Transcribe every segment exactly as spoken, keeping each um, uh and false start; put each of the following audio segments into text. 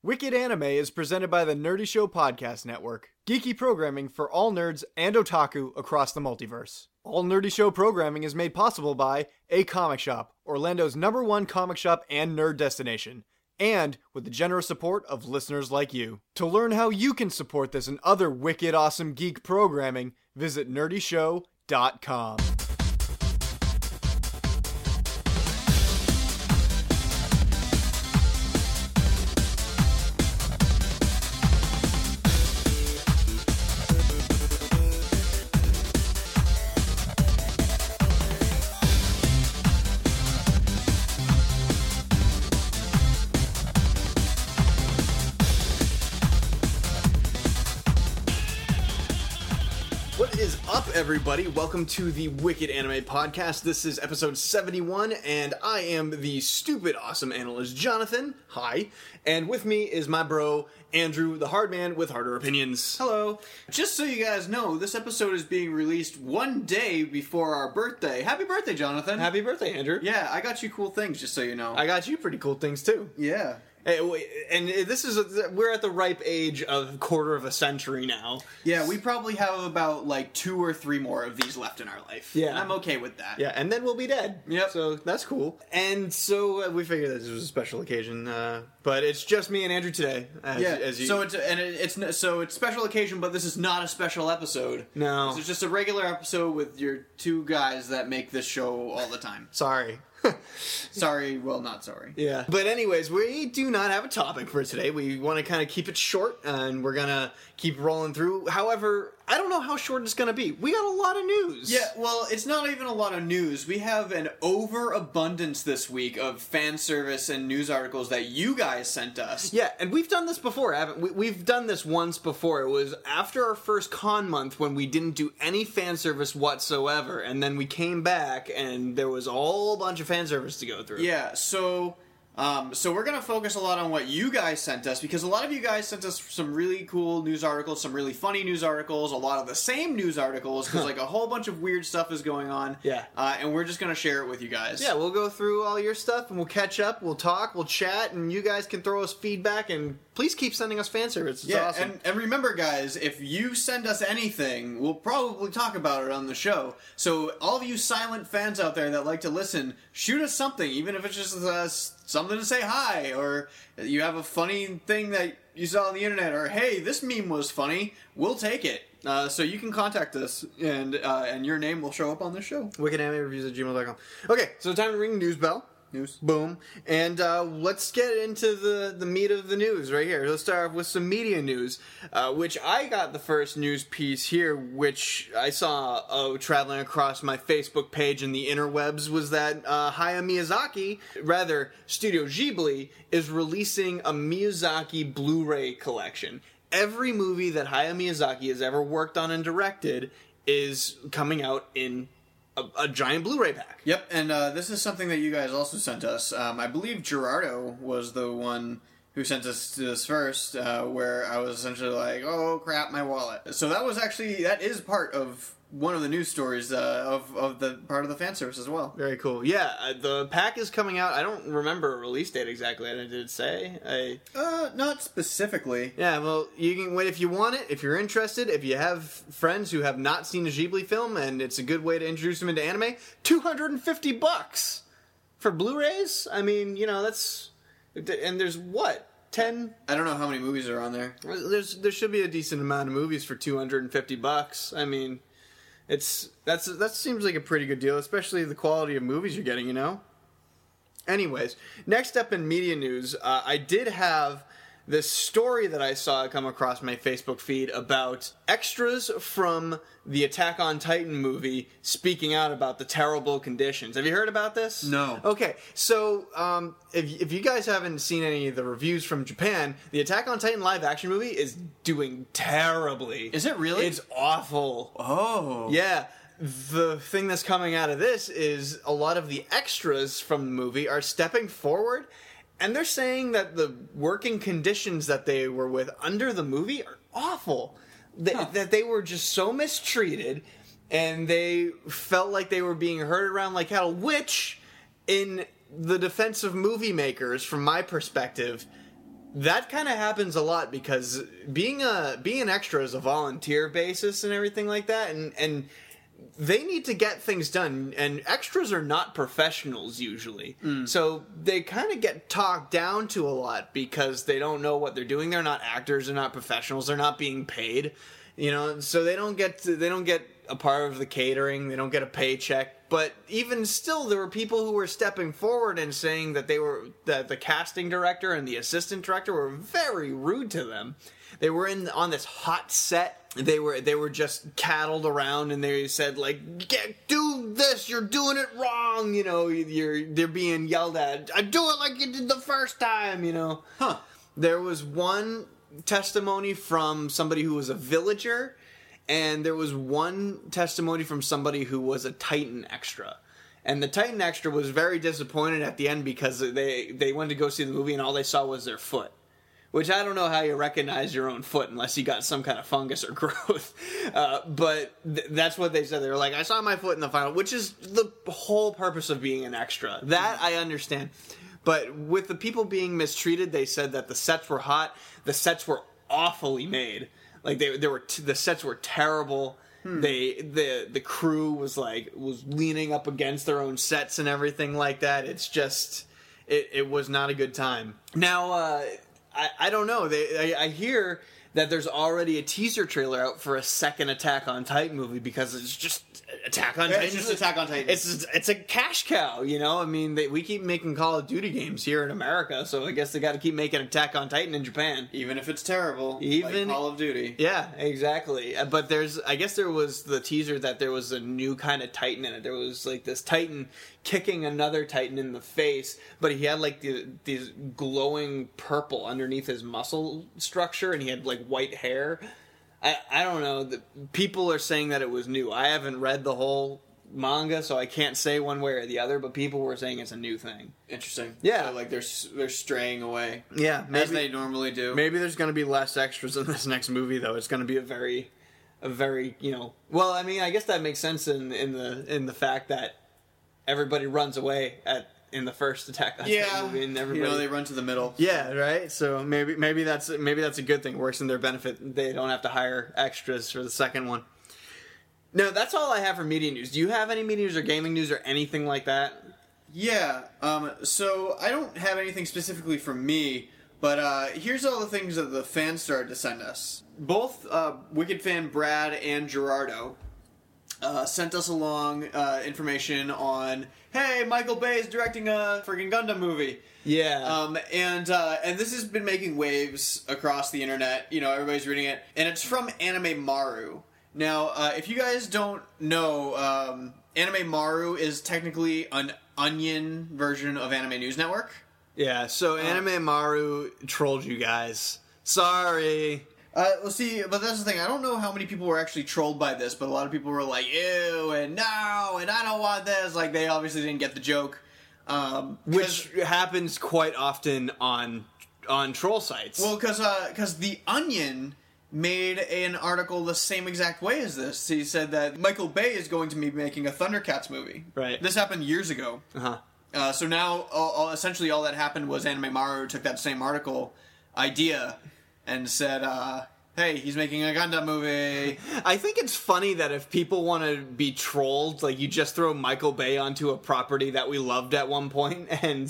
Wicked Anime is presented by the Nerdy Show Podcast Network, geeky programming for all nerds and otaku across the multiverse. All Nerdy Show programming is made possible by A Comic Shop, Orlando's number one comic shop and nerd destination, and with the generous support of listeners like you. To learn how you can support this and other wicked awesome geek programming, visit nerdy show dot com. Everybody, welcome to the Wicked Anime Podcast. This is episode seventy-one, and I am the stupid awesome analyst, Jonathan. Hi. And with me is my bro, Andrew, the hard man with harder opinions. Hello. Just so you guys know, this episode is being released one day before our birthday. Happy birthday, Jonathan. Happy birthday, Andrew. Yeah, I got you cool things, just so you know. I got you pretty cool things, too. Yeah. And this is, a, we're at the ripe age of quarter of a century now. Yeah, we probably have about like two or three more of these left in our life. Yeah. And I'm okay with that. Yeah, and then we'll be dead. Yep. So that's cool. And so uh, we figured this was a special occasion, uh, but it's just me and Andrew today. As, yeah, as you... so it's, and it, it's, so it's special occasion, but this is not a special episode. No. This is just a regular episode with your two guys that make this show all the time. Sorry. Sorry, well, not sorry. Yeah. But anyways, we do not have a topic for today. We want to kind of keep it short, and we're going to keep rolling through. However, I don't know how short it's going to be. We got a lot of news. Yeah, well, it's not even a lot of news. We have an overabundance this week of fan service and news articles that you guys sent us. Yeah, and we've done this before, haven't we? We've done this once before. It was after our first con month when we didn't do any fan service whatsoever, and then we came back, and there was a whole bunch of fan service to go through. Yeah, so... Um, so we're going to focus a lot on what you guys sent us, because a lot of you guys sent us some really cool news articles, some really funny news articles, a lot of the same news articles, because like a whole bunch of weird stuff is going on. Yeah. Uh, and we're just going to share it with you guys. Yeah, we'll go through all your stuff, and we'll catch up, we'll talk, we'll chat, and you guys can throw us feedback, and please keep sending us fan service. It's yeah, awesome. And, and remember, guys, if you send us anything, we'll probably talk about it on the show. So all of you silent fans out there that like to listen, shoot us something, even if it's just uh, something to say hi, or you have a funny thing that you saw on the internet, or hey, this meme was funny, we'll take it. Uh, so you can contact us, and uh, and your name will show up on the show. wicked anime reviews at gmail dot com. Okay, so time to ring the news bell. News. Boom. And uh, let's get into the, the meat of the news right here. Let's start off with some media news, uh, which I got the first news piece here, which I saw uh, traveling across my Facebook page in the interwebs, was that uh, Hayao Miyazaki, rather Studio Ghibli, is releasing a Miyazaki Blu-ray collection. Every movie that Hayao Miyazaki has ever worked on and directed is coming out in A, a giant Blu-ray pack. Yep, and uh, this is something that you guys also sent us. Um, I believe Gerardo was the one who sent us to this first, uh, where I was essentially like, oh crap, my wallet. So that was actually, that is part of one of the news stories uh, of, of the part of the fan service as well. Very cool. Yeah, uh, the pack is coming out. I don't remember a release date exactly. Did it say? I... Uh, not specifically. Yeah, well, you can wait if you want it, if you're interested, if you have friends who have not seen a Ghibli film, and it's a good way to introduce them into anime, two hundred fifty bucks for Blu-rays? I mean, you know, that's... And there's what? ten? I don't know how many movies are on there. There's There should be a decent amount of movies for two hundred fifty bucks. I mean... It's that's that seems like a pretty good deal, especially the quality of movies you're getting, you know? Anyways, next up in media news, uh, I did have this story that I saw come across my Facebook feed about extras from the Attack on Titan movie speaking out about the terrible conditions. Have you heard about this? No. Okay, so um, if, if you guys haven't seen any of the reviews from Japan, the Attack on Titan live action movie is doing terribly. Is it really? It's awful. Oh. Yeah. The thing that's coming out of this is a lot of the extras from the movie are stepping forward, and they're saying that the working conditions that they were with under the movie are awful. That, huh. that they were just so mistreated, and they felt like they were being herded around like cattle, which, in the defense of movie makers, from my perspective, that kind of happens a lot because being a being an extra is a volunteer basis and everything like that, and and they need to get things done, and extras are not professionals usually. Mm. So they kind of get talked down to a lot because they don't know what they're doing. They're not actors, they're not professionals, they're not being paid. You know, so they don't get to, they don't get a part of the catering, they don't get a paycheck. But even still, there were people who were stepping forward and saying that they were that the casting director and the assistant director were very rude to them. They were in on this hot set. They were they were just cattled around, and they said like, Get, "Do this, you're doing it wrong." You know, you're they're being yelled at. "I do it like you did the first time." You know, huh? There was one testimony from somebody who was a villager, and there was one testimony from somebody who was a Titan extra. And the Titan extra was very disappointed at the end because they they went to go see the movie, and all they saw was their foot. Which I don't know how you recognize your own foot unless you got some kind of fungus or growth. Uh, but th- that's what they said. They were like, I saw my foot in the final, which is the whole purpose of being an extra. That I understand. But with the people being mistreated, they said that the sets were hot. The sets were awfully made. Like they, they were, t- the sets were terrible. Hmm. They, the, the crew was like, was leaning up against their own sets and everything like that. It's just, it, it was not a good time. Now, uh, I, I don't know. They, I, I hear that there's already a teaser trailer out for a second Attack on Titan movie because it's just Attack on yeah, Titan. It's just Attack on Titan. It's it's a cash cow, you know. I mean, they, we keep making Call of Duty games here in America, so I guess they got to keep making Attack on Titan in Japan, even if it's terrible. Even like Call of Duty. Yeah, exactly. But there's, I guess there was the teaser that there was a new kind of Titan in it. There was like this Titan kicking another Titan in the face, but he had like the, these glowing purple underneath his muscle structure, and he had like white hair. I, I don't know. The, people are saying that it was new. I haven't read the whole manga, so I can't say one way or the other, but people were saying it's a new thing. Interesting. Yeah. So, like, they're they're straying away. Yeah. Maybe, as they normally do. Maybe there's going to be less extras in this next movie, though. It's going to be a very, a very, you know... Well, I mean, I guess that makes sense in, in the in the fact that everybody runs away at... in the first Attack on yeah, Titan movie, and everybody, you know, they run to the middle. Yeah, right. So maybe maybe that's maybe that's a good thing. It works in their benefit. They don't have to hire extras for the second one. No, that's all I have for media news. Do you have any media news or gaming news or anything like that? Yeah. Um. So I don't have anything specifically for me, but uh, here's all the things that the fans started to send us. Both uh, Wicked fan Brad and Gerardo uh, sent us along uh, information on. Hey, Michael Bay is directing a freaking Gundam movie. Yeah. Um, and uh, and this has been making waves across the internet. You know, everybody's reading it, and it's from Anime Maru. Now, uh, if you guys don't know, um, Anime Maru is technically an Onion version of Anime News Network. Yeah. So Anime um, Maru trolled you guys. Sorry. Uh, well, see, but that's the thing. I don't know how many people were actually trolled by this, but a lot of people were like, ew, and no, and I don't want this. Like, they obviously didn't get the joke. Um, Which happens quite often on on troll sites. Well, because uh, cause The Onion made an article the same exact way as this. He said that Michael Bay is going to be making a Thundercats movie. Right. This happened years ago. Uh-huh. Uh, so now, all, all, essentially all that happened was Anime Maru took that same article idea and said, uh, hey, he's making a Gundam movie. I think it's funny that if people want to be trolled, like, you just throw Michael Bay onto a property that we loved at one point and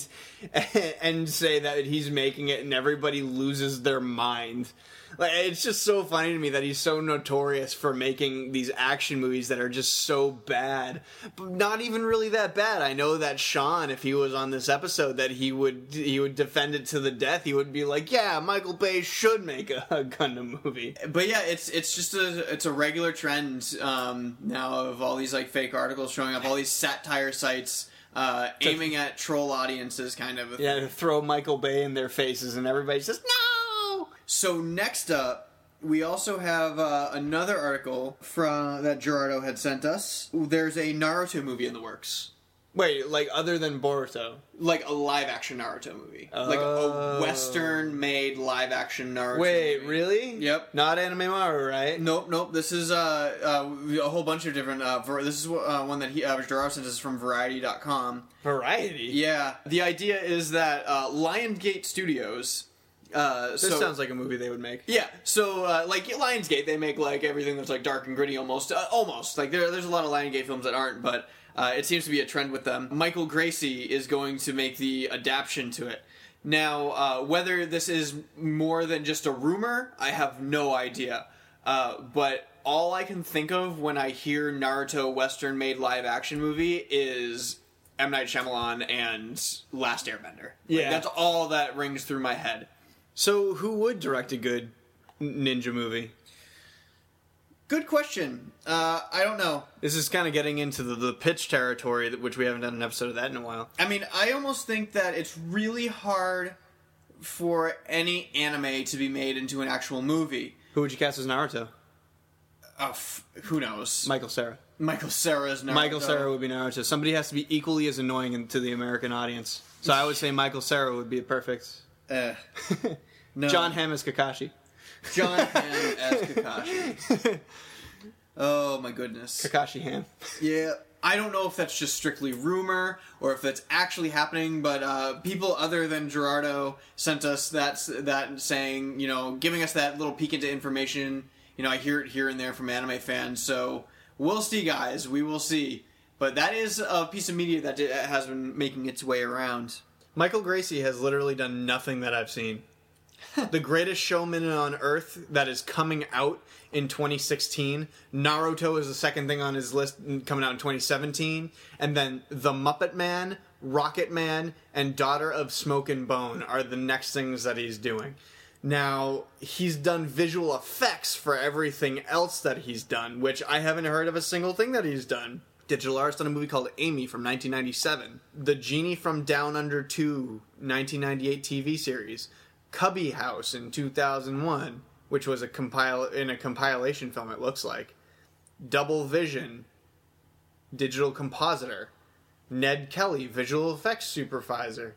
and say that he's making it and everybody loses their mind. Like, it's just so funny to me that he's so notorious for making these action movies that are just so bad, but not even really that bad. I know that Sean, if he was on this episode, that he would he would defend it to the death. He would be like, "Yeah, Michael Bay should make a, a Gundam movie." But yeah, it's it's just a it's a regular trend um, now of all these like fake articles showing up, all these satire sites. Uh, aiming at troll audiences, kind of. Yeah, to throw Michael Bay in their faces, and everybody says no. So next up, we also have uh, another article from that Gerardo had sent us. There's a Naruto movie in the works. Wait, like other than Boruto? Like a live-action Naruto movie. Oh. Like a Western-made live-action Naruto Wait, movie. really? Yep. Not Anime Maru, right? Nope, nope. This is uh, uh, a whole bunch of different... Uh, ver- this is uh, one that he, uh, Gerardo sent us from Variety dot com. Variety? Yeah. The idea is that uh, Lionsgate Studios Uh, This so, sounds like a movie they would make. Yeah, so uh, like Lionsgate, they make like everything that's like dark and gritty almost. Uh, almost like there, there's a lot of Lionsgate films that aren't, but uh, it seems to be a trend with them. Michael Gracie is going to make the adaptation to it. Now, uh, whether this is more than just a rumor, I have no idea. Uh, but all I can think of when I hear Naruto Western-made live-action movie is M. Night Shyamalan and Last Airbender. Like, Yeah. that's all that rings through my head. So, who would direct a good ninja movie? Good question. Uh, I don't know. This is kind of getting into the, the pitch territory, that- which we haven't done an episode of that in a while. I mean, I almost think that it's really hard for any anime to be made into an actual movie. Who would you cast as Naruto? Uh, f- who knows? Michael Cera. Michael Cera's Naruto. Michael Cera would be Naruto. Somebody has to be equally as annoying to the American audience. So I would say Michael Cera would be a perfect. Uh, no. John Hamm as Kakashi. John Hamm as Kakashi. Oh my goodness. Kakashi Hamm. Yeah, I don't know if that's just strictly rumor or if that's actually happening, but uh, people other than Gerardo sent us that, that saying, you know, giving us that little peek into information. You know, I hear it here and there from anime fans, so we'll see, guys. We will see. But that is a piece of media that has been making its way around. Michael Gracie has literally done nothing that I've seen. The Greatest Showman on Earth that is coming out in twenty sixteen. Naruto is the second thing on his list coming out in twenty seventeen. And then The Muppet Man, Rocket Man, and Daughter of Smoke and Bone are the next things that he's doing. Now, he's done visual effects for everything else that he's done, which I haven't heard of a single thing that he's done. Digital artist on a movie called Amy from nineteen ninety-seven. The Genie from Down Under two, nineteen ninety-eight T V series. Cubby House in two thousand one, which was a compile in a compilation film, it looks like. Double Vision, digital compositor. Ned Kelly, visual effects supervisor.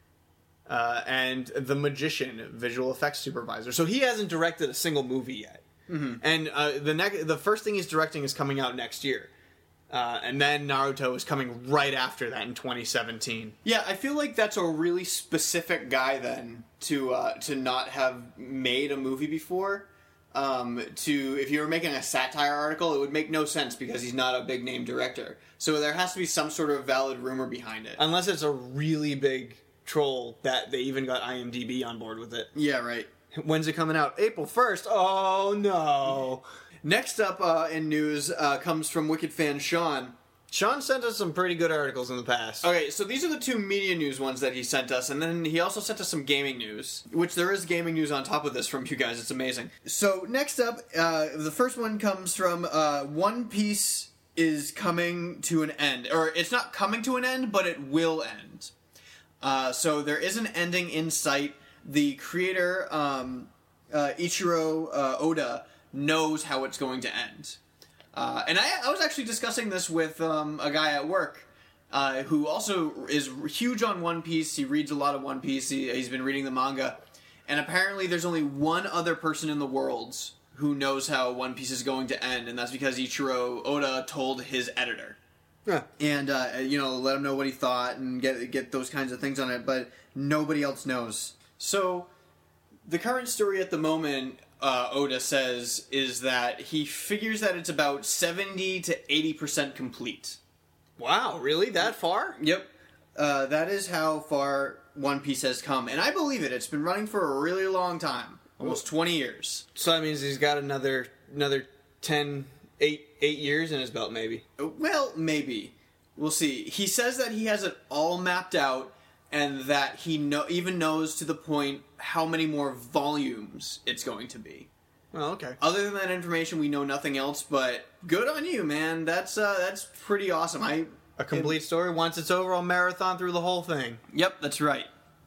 Uh, and The Magician, visual effects supervisor. So he hasn't directed a single movie yet. Mm-hmm. And uh, the next, the first thing he's directing is coming out next year. Uh, and then Naruto is coming right after that in twenty seventeen. Yeah, I feel like that's a really specific guy then to uh, to not have made a movie before. Um, to if you were making a satire article, it would make no sense because he's not a big name director. So there has to be some sort of valid rumor behind it. Unless it's a really big troll that they even got IMDb on board with it. Yeah, right. When's it coming out? April first. Oh no. Next up uh, in news uh, comes from Wicked fan Sean. Sean sent us some pretty good articles in the past. Okay, so these are the two media news ones that he sent us, and then he also sent us some gaming news, which there is gaming news on top of this from you guys. It's amazing. So next up, uh, the first one comes from uh, One Piece is coming to an end. Or it's not coming to an end, but it will end. Uh, so there is an ending in sight. The creator, um, uh, Ichiro uh, Oda, knows how it's going to end. Uh, and I, I was actually discussing this with um, a guy at work uh, who also is huge on One Piece. He reads a lot of One Piece. He, he's been reading the manga. And apparently there's only one other person in the world who knows how One Piece is going to end, and that's because Ichiro Oda told his editor. Yeah. And, uh, you know, let him know what he thought and get get those kinds of things on it, but nobody else knows. So, the current story at the moment... Uh, Oda says is that he figures that it's about seventy to eighty percent complete. Wow, really? That far? Yep. Uh, that is how far One Piece has come. And I believe it. It's been running for a really long time. Almost twenty years. So that means he's got another another ten, eight, eight years in his belt, maybe. Well, maybe. We'll see. He says that he has it all mapped out and that he know, even knows to the point how many more volumes it's going to be. Oh, okay. Other than that information, we know nothing else, but good on you, man. That's uh, that's pretty awesome. I A complete it, story. Once it's over, I'll marathon through the whole thing. Yep, that's right.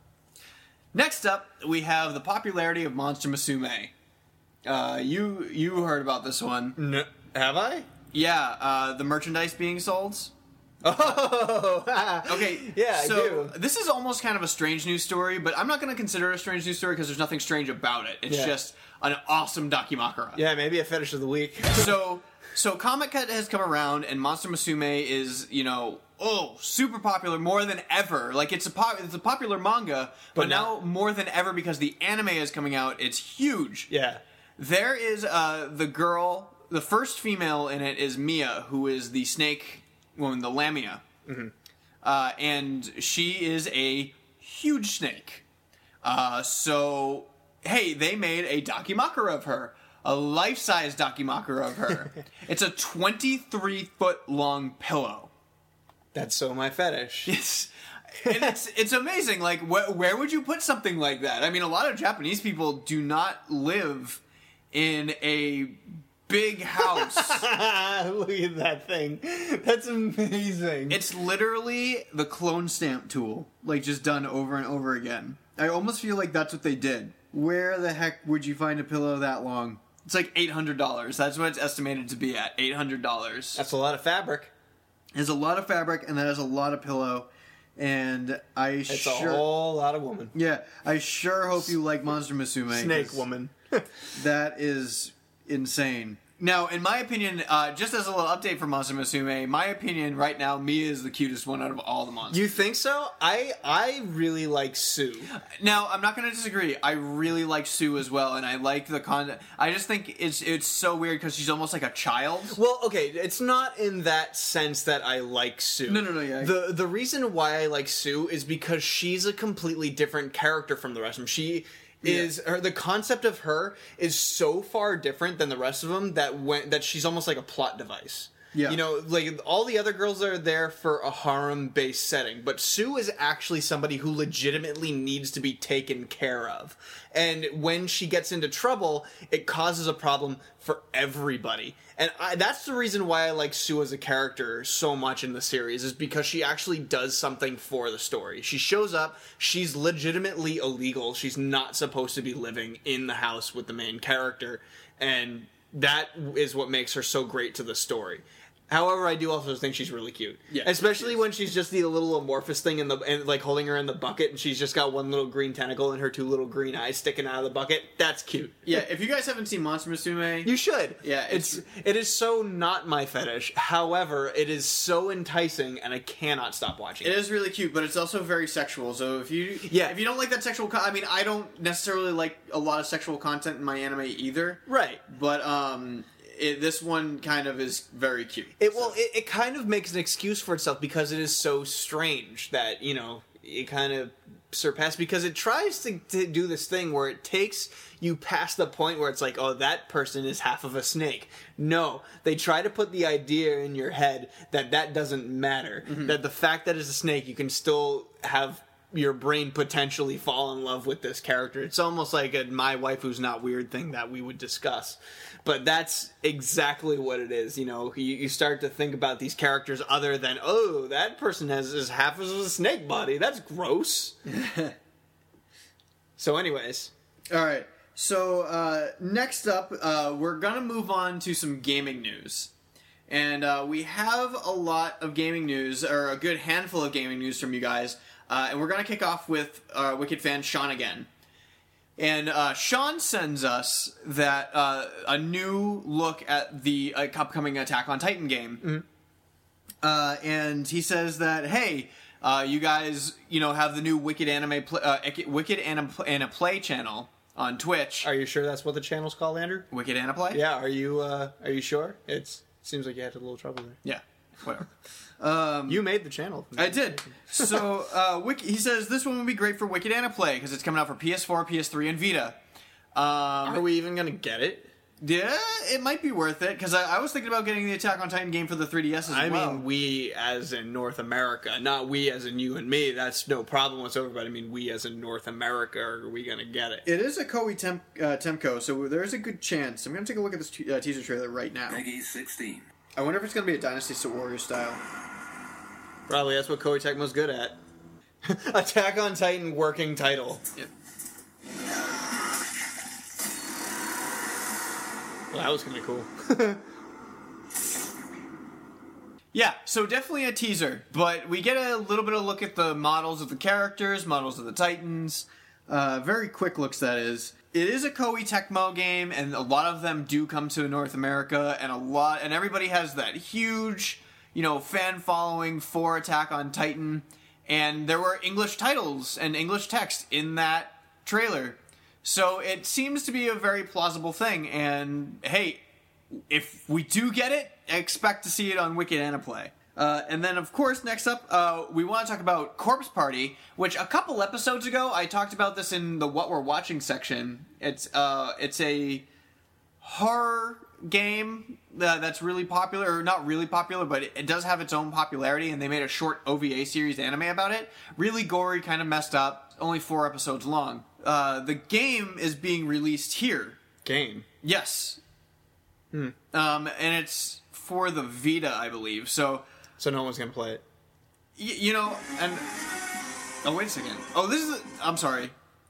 Next up, we have the popularity of Monster Musume. Uh, you you heard about this one. No, have I? Yeah, uh, the merchandise being sold. Oh, okay. Yeah, so I do. This is almost kind of a strange news story, but I'm not going to consider it a strange news story because there's nothing strange about it. It's yeah. just an awesome Dakimakura. Yeah, maybe a fetish of the week. so, so Comic Cut has come around, and Monster Musume is, you know, oh, super popular, more than ever. Like, it's a pop- it's a popular manga, but, But now not- more than ever because the anime is coming out. It's huge. Yeah. There is uh, the girl, the first female in it is Mia, who is the snake woman, the Lamia. Mm-hmm. Uh, and she is a huge snake. Uh, so, hey, they made a Dakimakura of her. A life-size Dakimakura of her. It's a twenty-three foot long pillow. That's so my fetish. It's, and it's it's amazing. Like, wh- where would you put something like that? I mean, a lot of Japanese people do not live in a big house. Look at that thing. That's amazing. It's literally the clone stamp tool, like, just done over and over again. I almost feel like that's what they did. Where the heck would you find a pillow that long? It's like eight hundred dollars. That's what it's estimated to be at, eight hundred dollars. That's a lot of fabric. There's a lot of fabric, and that is a lot of pillow. And I It's sure... a whole lot of woman. Yeah, I sure hope you like Monster Musume. Snake 'cause woman. That is insane. Now, in my opinion, uh, just as a little update for Monster Musume, my opinion right now, Mia is the cutest one out of all the monsters. You think so? I I really like Sue. Now, I'm not going to disagree. I really like Sue as well, and I like the content. I just think it's it's so weird because she's almost like a child. Well, okay, it's not in that sense that I like Sue. No, no, no, yeah. The the reason why I like Sue is because she's a completely different character from the rest of them. She is her, the concept of her is so far different than the rest of them that when that she's almost like a plot device. Yeah. You know, like all the other girls are there for a harem-based setting, but Sue is actually somebody who legitimately needs to be taken care of. And when she gets into trouble, it causes a problem for everybody. And I, that's the reason why I like Sue as a character so much in the series, is because she actually does something for the story. She shows up, she's legitimately illegal, she's not supposed to be living in the house with the main character, and that is what makes her so great to the story. However, I do also think she's really cute. Yeah, Especially when she's just the little amorphous thing in the and like holding her in the bucket, and she's just got one little green tentacle and her two little green eyes sticking out of the bucket. That's cute. Yeah, if you guys haven't seen Monster Musume, You should. Yeah, it's, it's- it is so not my fetish. However, it is so enticing, and I cannot stop watching it it. is really cute, but it's also very sexual. So if you Yeah. if you don't like that sexual, con- I mean, I don't necessarily like a lot of sexual content in my anime either. Right. But um, it, this one kind of is very cute. It well, it, it kind of makes an excuse for itself because it is so strange that, you know, it kind of surpassed, because it tries to, to do this thing where it takes you past the point where it's like, oh, that person is half of a snake. No, they try to put the idea in your head that that doesn't matter. Mm-hmm. That the fact that it's a snake, you can still have your brain potentially fall in love with this character. It's almost like a My Wife Who's Not Weird thing that we would discuss. But that's exactly what it is. You know, you, you start to think about these characters other than, oh, that person has is half as a snake body. That's gross. So anyways. All right. So uh, next up, uh, we're gonna move on to some gaming news, and uh, we have a lot of gaming news, or a good handful of gaming news from you guys. Uh, and we're gonna kick off with uh, Wicked fan Sean again. And uh, Sean sends us that uh, a new look at the uh, upcoming Attack on Titan game, Mm-hmm. uh, and he says that, hey, uh, you guys, you know, have the new Wicked Anime, pl- uh, Wicked Anime, Anime Play channel on Twitch. Are you sure that's what the channel's called, Andrew? Wicked Anime Play? Yeah, are you uh, are you sure? It's seems like you had a little trouble there. Yeah, whatever. Um, You made the channel. I did. So, uh, Wiki, he says this one would be great for Wicked Anime Play because it's coming out for P S four, P S three, and Vita. Um, Are we even gonna get it? yeah, it might be worth it because I, I was thinking about getting the Attack on Titan game for the three D S as I well. mean, we as in North America, not we as in you and me. That's no problem whatsoever. But I mean, we as in North America, are we gonna get it? It is a Koei temp, uh, Temco, so there is a good chance. I'm going to take a look at this te- uh, teaser trailer right now. Peggy sixteen. I wonder if it's going to be a Dynasty Warrior style. Probably that's what Koei Tecmo's good at. Attack on Titan working title. Yep. Well, that was gonna be cool. Yeah, so definitely a teaser, but we get a little bit of look at the models of the characters, models of the Titans. Uh, very quick looks, that is. It is a Koei Tecmo game, and a lot of them do come to North America, and a lot, and everybody has that huge you know, fan following for Attack on Titan, and there were English titles and English text in that trailer. So it seems to be a very plausible thing, and hey, if we do get it, expect to see it on Wicked Anaplay. Uh, and then, of course, next up, uh, we want to talk about Corpse Party, which a couple episodes ago, I talked about this in the What We're Watching section. It's uh, it's a horror game uh, that's really popular, or not really popular, but it, it does have its own popularity, and they made a short O V A series anime about it. Really gory, kind of messed up, only four episodes long. Uh, the game is being released here. Game? Yes. Hmm. Um, and it's for the Vita, I believe, so... So no one's gonna play it. Y- you know, and oh wait a second. Oh, this is. A, I'm sorry.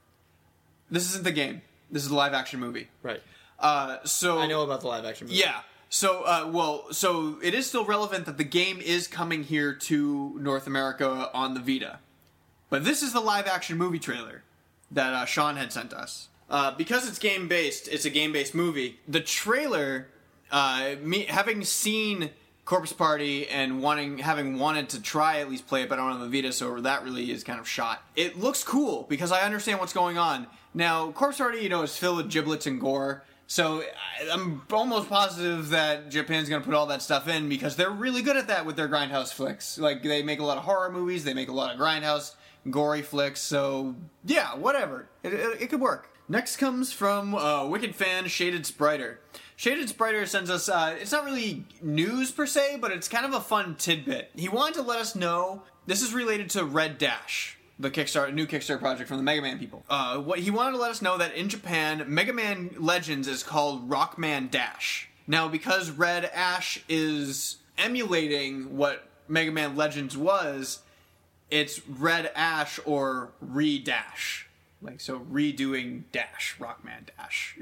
This isn't the game. This is a live action movie. Right. Uh, so I know about the live action movie. Yeah. So, uh, well, so it is still relevant that the game is coming here to North America on the Vita, but this is the live action movie trailer that uh, Sean had sent us. Uh, because it's game based, it's a game based movie. The trailer, uh, me having seen Corpse Party and wanting having wanted to try at least play it, but I don't have the Vita, so that really is kind of shot. It looks cool because I understand what's going on. Now, Corpse Party, you know, is filled with giblets and gore, so I- I'm almost positive that Japan's going to put all that stuff in because they're really good at that with their grindhouse flicks. Like, they make a lot of horror movies, they make a lot of grindhouse, gory flicks, so yeah, whatever. It, it, it could work. Next comes from uh, Wicked fan Shaded Spriter. Shaded Spriter sends us, uh, it's not really news per se, but it's kind of a fun tidbit. He wanted to let us know, this is related to Red Dash, the Kickstarter, new Kickstarter project from the Mega Man people. Uh, what he wanted to let us know that in Japan, Mega Man Legends is called Rockman Dash. Now, because Red Ash is emulating what Mega Man Legends was, it's Red Ash or Re-Dash. Like, so redoing Dash, Rockman Dash.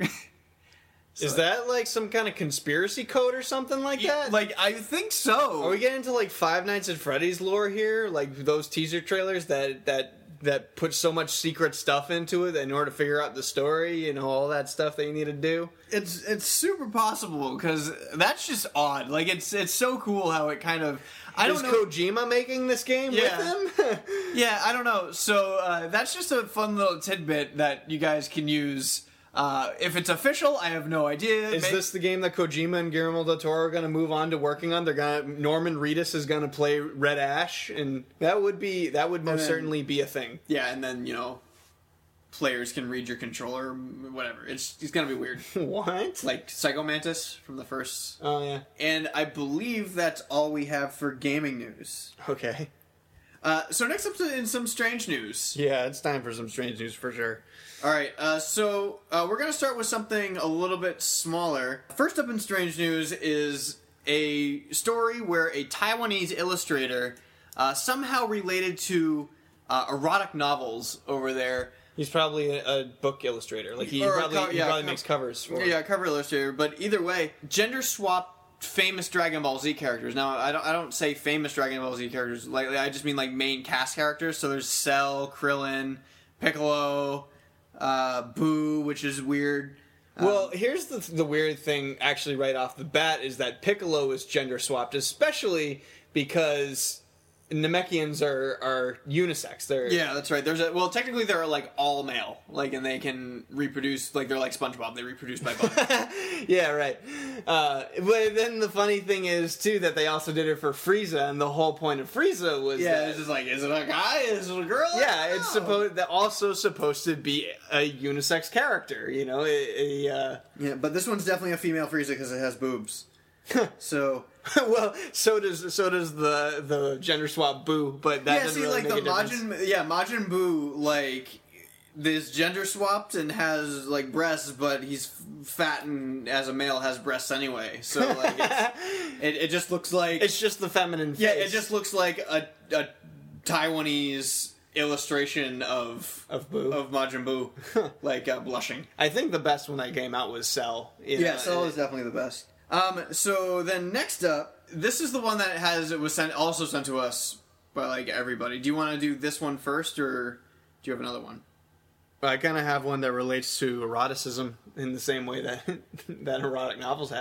So, is that like some kind of conspiracy code or something like that? Like, I think so. Are we getting into like Five Nights at Freddy's lore here? Like those teaser trailers that that that put so much secret stuff into it in order to figure out the story, you know, all that stuff that you need to do? It's it's super possible because that's just odd. Like, it's it's so cool how it kind of. I don't Is know. Kojima making this game Yeah. with him? Yeah, I don't know. So uh, that's just a fun little tidbit that you guys can use. Uh, if it's official, I have no idea. Is May- this the game that Kojima and Guillermo del Toro are going to move on to working on? They're gonna Norman Reedus is going to play Red Ash, and that would be that would most then- certainly be a thing. Yeah, and then, you know, players can read your controller, whatever. It's it's gonna be weird. What? Like Psycho Mantis from the first. Oh yeah. And I believe that's all we have for gaming news. Okay. Uh, so next up in some strange news. Yeah, it's time for some strange news for sure. All right, uh, so uh, we're going to start with something a little bit smaller. First up in strange news is a story where a Taiwanese illustrator, uh, somehow related to uh, erotic novels over there. He's probably a, a book illustrator. Like he Or a probably, co- he yeah, probably co- makes covers for. Yeah, cover illustrator. But either way, gender swap famous Dragon Ball Z characters. Now, I don't I don't say famous Dragon Ball Z characters. Like I just mean like main cast characters. So there's Cell, Krillin, Piccolo, uh, Boo, which is weird. Well, here's the the weird thing. Actually, right off the bat, is that Piccolo is gender swapped, especially because Namekians are are unisex. They're Yeah, that's right. There's a well, technically they're like all male, like, and they can reproduce. Like they're like SpongeBob. They reproduce by bone. yeah, right. Uh, but then the funny thing is too that they also did it for Frieza, and the whole point of Frieza was Yeah, that, it's just like, is it a guy? Is it a girl? yeah, it's Oh. supposed that also supposed to be a unisex character. You know, a, a uh, Yeah, but this one's definitely a female Frieza because it has boobs. So well, so does so does the the gender swap Boo, but that yeah, doesn't see, really like make the a difference. Majin, yeah, Majin Buu, like is gender swapped and has like breasts, but he's f- fat and as a male has breasts anyway. So like it's, it, it just looks like It's just the feminine face. yeah, it just looks like a, a Taiwanese illustration of Of Boo. of Majin Buu, like uh, blushing. I think the best one that came out was Cell. You Yeah, know, Cell it- is definitely the best. Um, so then next up, this is the one that has it was sent also sent to us by like everybody. Do you want to do this one first, or do you have another one? I kind of have one that relates to eroticism in the same way that that erotic novels happen.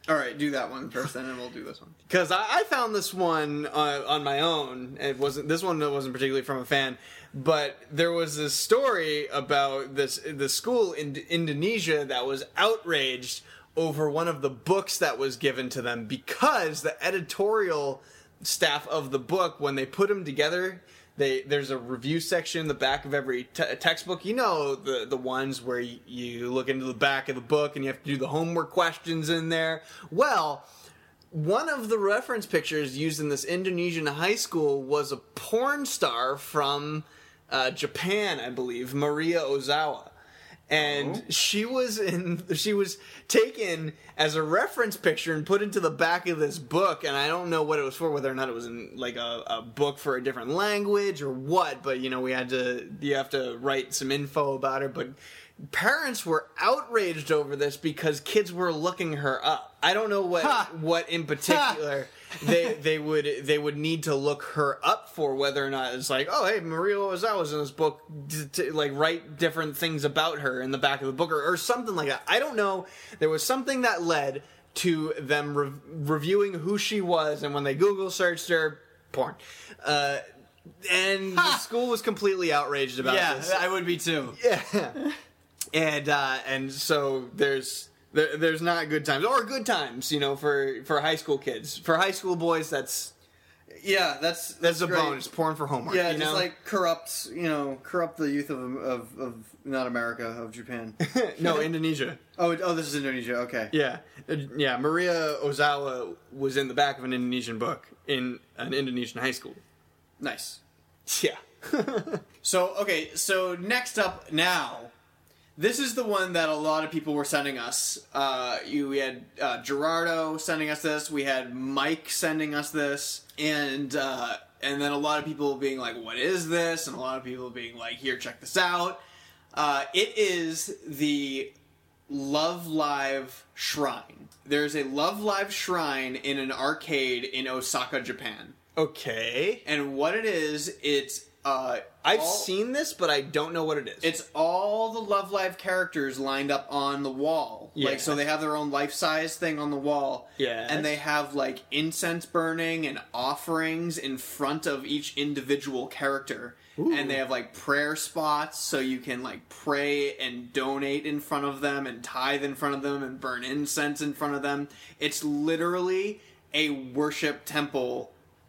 All right, do that one first, and then we'll do this one. Because I, I found this one uh, on my own. It wasn't this one wasn't particularly from a fan, but there was this story about this the school in Indonesia that was outraged over one of the books that was given to them because the editorial staff of the book, when they put them together, they there's a review section in the back of every te- textbook. You know, the the ones where you, you look into the back of the book and you have to do the homework questions in there. Well, one of the reference pictures used in this Indonesian high school was a porn star from uh, Japan, I believe, Maria Ozawa. And oh. she was in. She was taken as a reference picture and put into the back of this book. And I don't know what it was for, whether or not it was in like a, a book for a different language or what. But you know, we had to. You have to write some info about her. But parents were outraged over this because kids were looking her up. I don't know what ha. what in particular. they they would they would need to look her up for, whether or not it's like, oh hey, Maria Ozawa was in this book, to, to, like write different things about her in the back of the book or, or something like that. I don't know. There was something that led to them re- reviewing who she was, and when they Google searched her, porn. Uh, and ha! The school was completely outraged about yeah, this. Yeah, I would be too. Yeah, and uh, and so there's. There, there's not good times or good times, you know, for, for high school kids. For high school boys, that's yeah, that's that's, that's a great. bonus. Porn for homework. Yeah, you just know? like corrupt, you know, corrupt the youth of of, of not America, of Japan. No, Indonesia. Oh, oh, this is Indonesia. Okay. Yeah, yeah. Maria Ozawa was in the back of an Indonesian book in an Indonesian high school. Nice. Yeah. So okay, so next up now. This is the one that a lot of people were sending us. Uh, you, we had uh, Gerardo sending us this. We had Mike sending us this, and uh, and then a lot of people being like, "What is this?" And a lot of people being like, "Here, check this out." Uh, it is the Love Live Shrine. There's a Love Live Shrine in an arcade in Osaka, Japan. Okay. And what it is, it's uh, I've all, seen this, but I don't know what it is. It's all the Love Live characters lined up on the wall. Yeah. Like, so they have their own life-size thing on the wall. Yeah. And they have, like, incense burning and offerings in front of each individual character. Ooh. And they have, like, prayer spots so you can, like, pray and donate in front of them and tithe in front of them and burn incense in front of them. It's literally a worship temple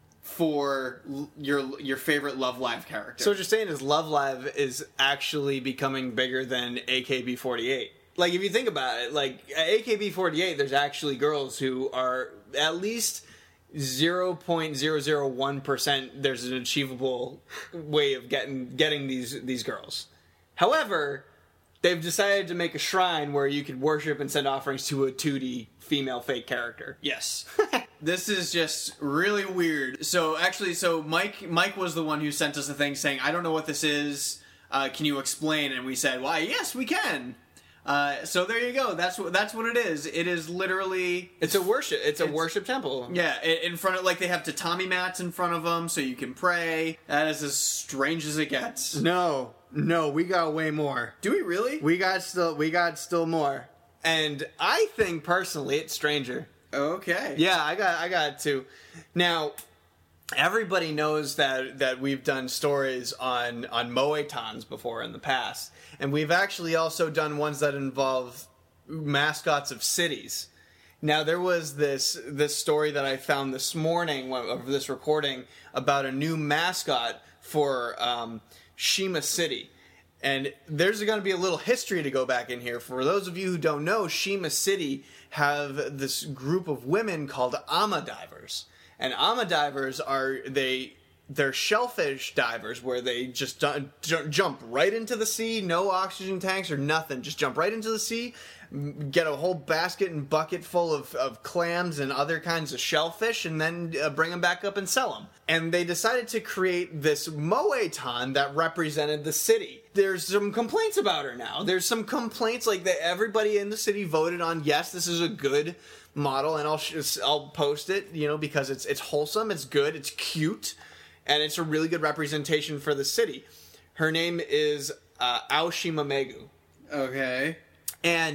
for your your favorite Love Live character. So what you're saying is Love Live is actually becoming bigger than A K B forty-eight. Like, if you think about it, like, at A K B forty-eight, there's actually girls who are at least zero point zero zero one percent there's an achievable way of getting getting these these girls. However, they've decided to make a shrine where you could worship and send offerings to a two D female fake character. Yes. This is just really weird. So actually, so Mike Mike was the one who sent us a thing saying, I don't know what this is. Uh, can you explain? And we said, why, yes, we can. Uh, so there you go. That's what that's what it is. It is literally it's a worship. It's a it's, worship temple. Yeah, in front of, like, they have tatami mats in front of them so you can pray. That is as strange as it gets. No, no, we got way more. Do we really? We got still we got still more. And I think personally it's stranger. Okay. Yeah, I got I got two. Now, everybody knows that that we've done stories on on moetons before in the past, and we've actually also done ones that involve mascots of cities. Now, there was this this story that I found this morning of this recording about a new mascot for um, Shima City. And there's going to be a little history to go back in here. For those of you who don't know, Shima City have this group of women called ama divers. And ama divers are, they, they're shellfish divers where they just d- j- jump right into the sea, no oxygen tanks or nothing. Just jump right into the sea, get a whole basket and bucket full of, of clams and other kinds of shellfish, and then uh, bring them back up and sell them. And they decided to create this moeton that represented the city. There's some complaints about her now. There's some complaints like that everybody in the city voted on, yes, this is a good model, and I'll sh- I'll post it, you know, because it's it's wholesome, it's good, it's cute, and it's a really good representation for the city. Her name is uh, Aoshima Megu. Okay. And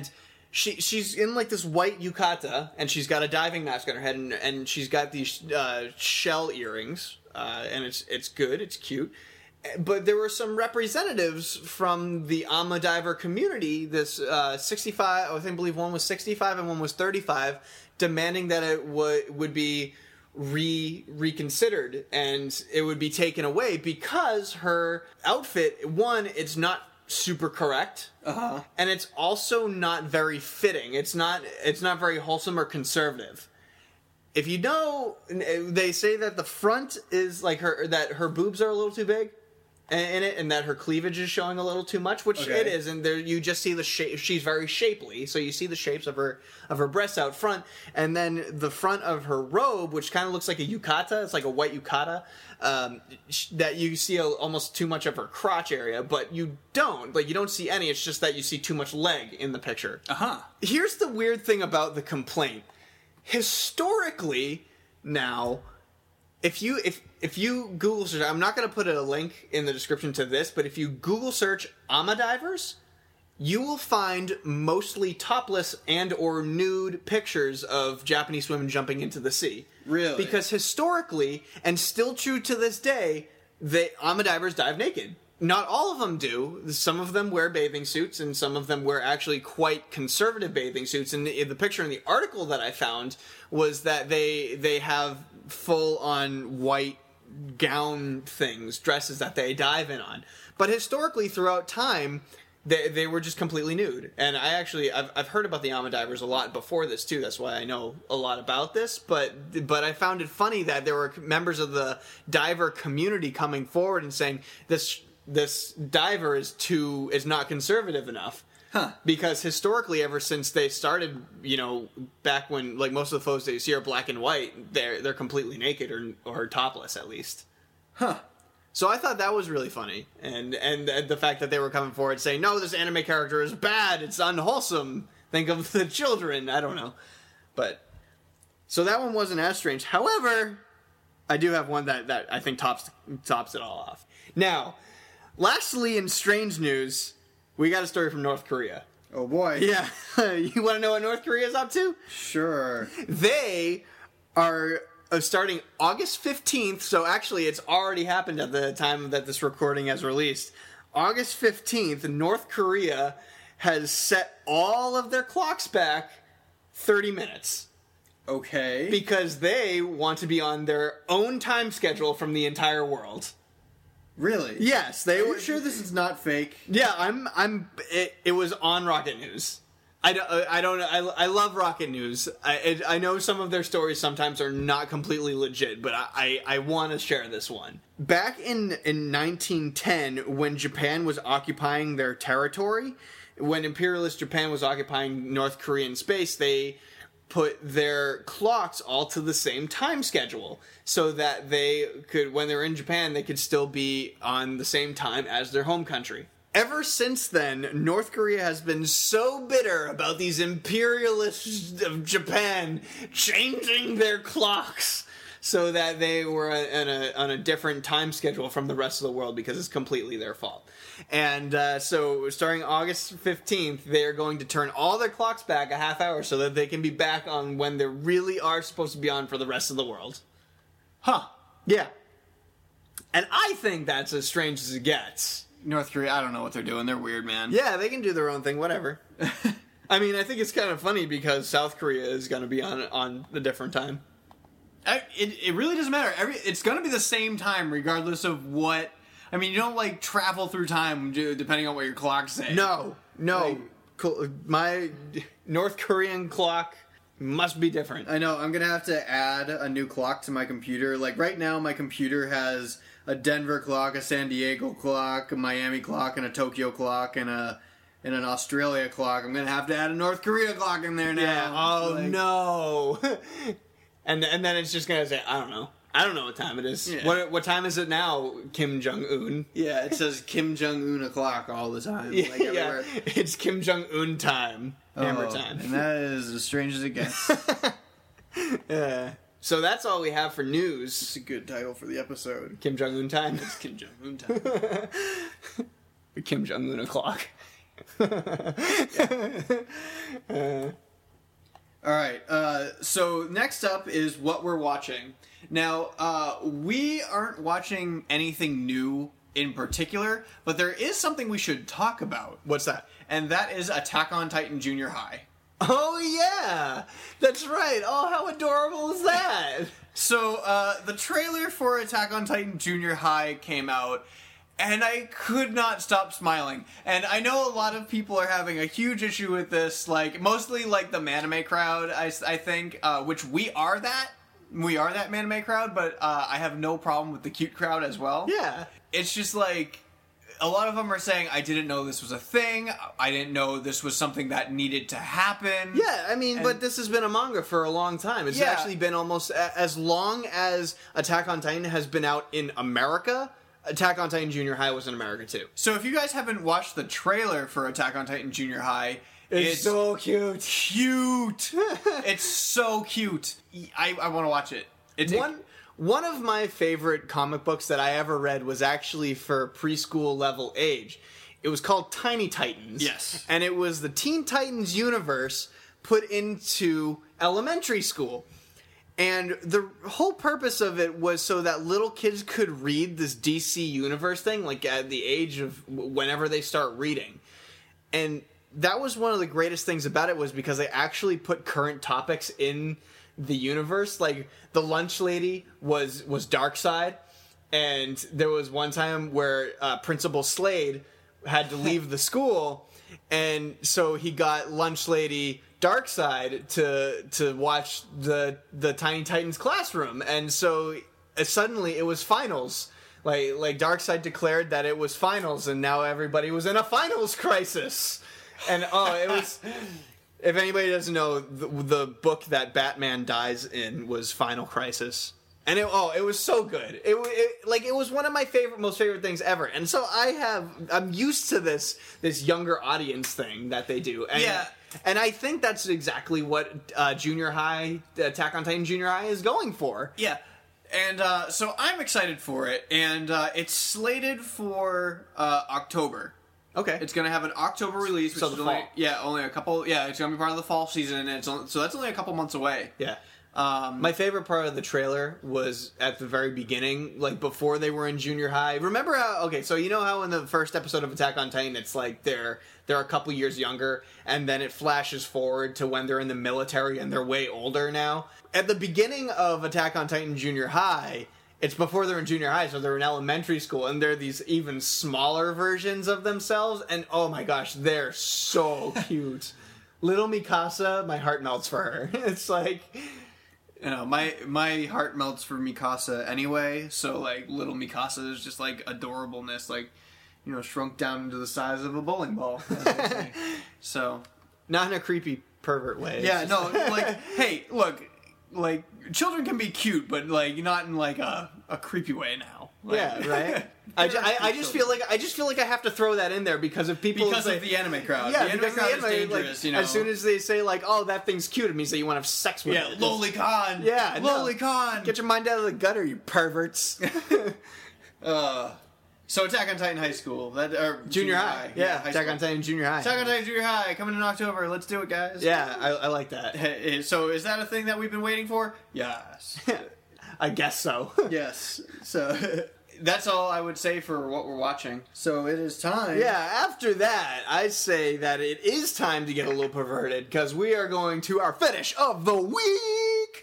she she's in like this white yukata, and she's got a diving mask on her head, and, and she's got these uh, shell earrings, uh, and it's it's good, it's cute. But there were some representatives from the Ama diver community, this uh, sixty-five, I think, believe one was sixty-five and one was thirty-five, demanding that it would would be re reconsidered and it would be taken away because her outfit, one, it's not super correct, Uh-huh. and it's also not very fitting. It's not it's not very wholesome or conservative. If you know, they say that the front is like her that her boobs are a little too big in it, and that her cleavage is showing a little too much, which Okay. it is, and there you just see the shape. She's very shapely, so you see the shapes of her of her breasts out front, and then the front of her robe, which kind of looks like a yukata. It's like a white yukata. Um, sh- that you see a, almost too much of her crotch area, but you don't. Like you don't see any. It's just that you see too much leg in the picture. Uh huh. Here's the weird thing about the complaint. Historically, now, if you if if you Google search, I'm not going to put a link in the description to this, but if you Google search Ama divers, you will find mostly topless and or nude pictures of Japanese women jumping into the sea. Really? Because historically, and still true to this day, the Ama divers dive naked. Not all of them do. Some of them wear bathing suits, and some of them wear actually quite conservative bathing suits. And the, the picture in the article that I found was that they they have full-on white gown things, dresses that they dive in on. But historically, throughout time, they they were just completely nude. And I actually I've I've heard about the Ama divers a lot before this too. That's why I know a lot about this. But but I found it funny that there were members of the diver community coming forward and saying this. This diver is too is not conservative enough, huh? Because historically, ever since they started, you know, back when like most of the photos that you see are black and white, they're they're completely naked or or topless at least, huh? So I thought that was really funny, and and the fact that they were coming forward saying, no, this anime character is bad, it's unwholesome. Think of the children. I don't know, but so that one wasn't as strange. However, I do have one that that I think tops tops it all off. Now. Lastly, in strange news, we got a story from North Korea. Oh boy. Yeah. You want to know what North Korea is up to? Sure. They are uh, starting August fifteenth, so actually it's already happened at the time that this recording has released. August fifteenth, North Korea has set all of their clocks back thirty minutes. Okay. Because they want to be on their own time schedule from the entire world. Really? Yes, they Are were you sure this is not fake? Yeah, I'm. I'm. It, it was on Rocket News. I don't. I don't. I, I love Rocket News. I. It, I know some of their stories sometimes are not completely legit, but I. I, I want to share this one. Back in in nineteen ten, when Japan was occupying their territory, when imperialist Japan was occupying North Korean space, they put their clocks all to the same time schedule so that they could, when they're in Japan, they could still be on the same time as their home country. Ever since then, North Korea has been so bitter about these imperialists of Japan changing their clocks so that they were on a, on a different time schedule from the rest of the world because it's completely their fault. And uh, so, starting August fifteenth, they're going to turn all their clocks back a half hour so that they can be back on when they really are supposed to be on for the rest of the world. Huh. Yeah. And I think that's as strange as it gets. North Korea, I don't know what they're doing. They're weird, man. Yeah, they can do their own thing, whatever. I mean, I think it's kind of funny because South Korea is going to be on on a different time. I, it, it really doesn't matter. Every It's going to be the same time regardless of what... I mean, you don't, like, travel through time depending on what your clocks say. No, no. Like, Cl- my North Korean clock must be different. I know, I'm going to have to add a new clock to my computer. Like, right now, my computer has a Denver clock, a San Diego clock, a Miami clock, and a Tokyo clock, and a and an Australia clock. I'm going to have to add a North Korea clock in there now. Yeah, oh, Like, no. and and then it's just going to say, I don't know. I don't know what time it is. Yeah. What what time is it now, Kim Jong-un? Yeah, it says Kim Jong-un o'clock all the time. Yeah, Like yeah. everywhere. It's Kim Jong-un time. Hammer Oh, time. And that is as strange as it gets. Yeah. So that's all we have for It's news. a good title for the episode. Kim Jong-un time. It's Kim Jong-un time. Kim Jong-un o'clock. uh. All right. Uh, so next up is what we're watching. Now, uh, we aren't watching anything new in particular, but there is something we should talk about. What's that? And that is Attack on Titan Junior High. Oh, yeah! That's right. Oh, how adorable is that? So, uh, the trailer for Attack on Titan Junior High came out, and I could not stop smiling. And I know a lot of people are having a huge issue with this, like, mostly, like, the Manime crowd, I, I think, uh, which we are that. We are that Manime crowd, but uh, I have no problem with the cute crowd as well. Yeah. It's just, like, a lot of them are saying, I didn't know this was a thing, I didn't know this was something that needed to happen. Yeah, I mean, and, but this has been a manga for a long time. It's yeah. actually been almost a- as long as Attack on Titan has been out in America. Attack on Titan Junior High was in America too. So if you guys haven't watched the trailer for Attack on Titan Junior High, it's, it's so cute. Cute. It's so cute. I, I want to watch it. It's one one of my favorite comic books that I ever read was actually for preschool level age. It was called Tiny Titans. Yes. And it was the Teen Titans universe put into elementary school. And the whole purpose of it was so that little kids could read this D C universe thing, like at the age of whenever they start reading. And that was one of the greatest things about it, was because they actually put current topics in the universe. Like, the lunch lady was, was Darkseid, and there was one time where uh, Principal Slade had to leave the school, and so he got lunch lady Darkseid to to watch the the Tiny Titans classroom, and so uh, suddenly it was finals. Like like Darkseid declared that it was finals, and now everybody was in a finals crisis. And oh, it was. If anybody doesn't know, the, the book that Batman dies in was Final Crisis. And it, oh, it was so good. It, it like it was one of my favorite, most favorite things ever. And so I have, I'm used to this this younger audience thing that they do. And, Yeah. And I think that's exactly what uh, Junior High, Attack on Titan Junior High is going for. Yeah. And uh, so I'm excited for it, and uh, it's slated for uh, October. Okay. It's going to have an October release, which So is the only, fall. yeah, only a couple. Yeah, it's going to be part of the fall season, and it's only, so that's only a couple months away. Yeah. Um, My favorite part of the trailer was at the very beginning, like before they were in junior high. Remember how? Okay, so you know how in the first episode of Attack on Titan, it's like they're they're a couple years younger, and then it flashes forward to when they're in the military and they're way older now. At the beginning of Attack on Titan Junior High, it's before they're in junior high, so they're in elementary school, and they're these even smaller versions of themselves, and oh my gosh, they're so cute. Little Mikasa, my heart melts for her. It's like, you know, my my heart melts for Mikasa anyway. So like, little Mikasa is just like adorableness, like, you know, shrunk down into the size of a bowling ball. So, not in a creepy pervert way. yeah, It's no, just- like, hey, look, like, children can be cute, but like not in like a, a creepy way now. Like, yeah, right. I, ju- I, I just feel like I just feel like I have to throw that in there because if people because say, of the anime crowd. yeah, the anime because crowd the is anime, dangerous. like, you know, as soon as they say like, "Oh, that thing's cute," it means that you want to have sex with yeah, it. lowly con. Yeah, no. lowly con. Get your mind out of the gutter, you perverts. uh, so Attack on Titan High School, that or Junior high, yeah. high Attack school. on Titan Junior High. Attack on Titan Junior High coming in October. Let's do it, guys. Yeah, I, I like that. Hey, so is that a thing that we've been waiting for? Yes. I guess so. Yes. So that's all I would say for what we're watching. So it is time. Yeah, after that, I say that it is time to get a little perverted because we are going to our fetish of the week.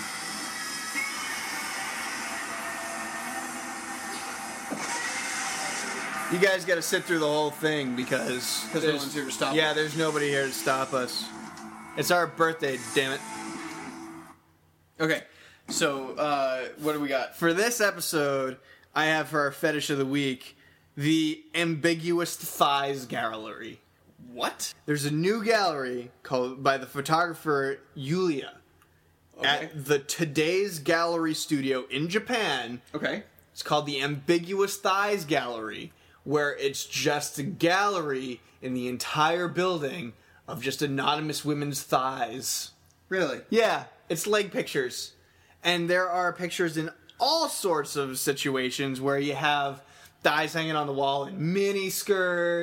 You guys got to sit through the whole thing because Because no there's- one's here to stop Yeah, us. there's nobody here to stop us. It's our birthday, damn it. Okay. So uh, what do we got? For this episode, I have for our fetish of the week the Ambiguous Thighs Gallery. What? There's a new gallery called by the photographer Yulia Okay. at the Today's Gallery Studio in Japan. Okay. It's called the Ambiguous Thighs Gallery, where it's just a gallery in the entire building of just anonymous women's thighs. Really? Yeah, it's leg pictures. And there are pictures in all sorts of situations where you have thighs hanging on the wall in mini skirts,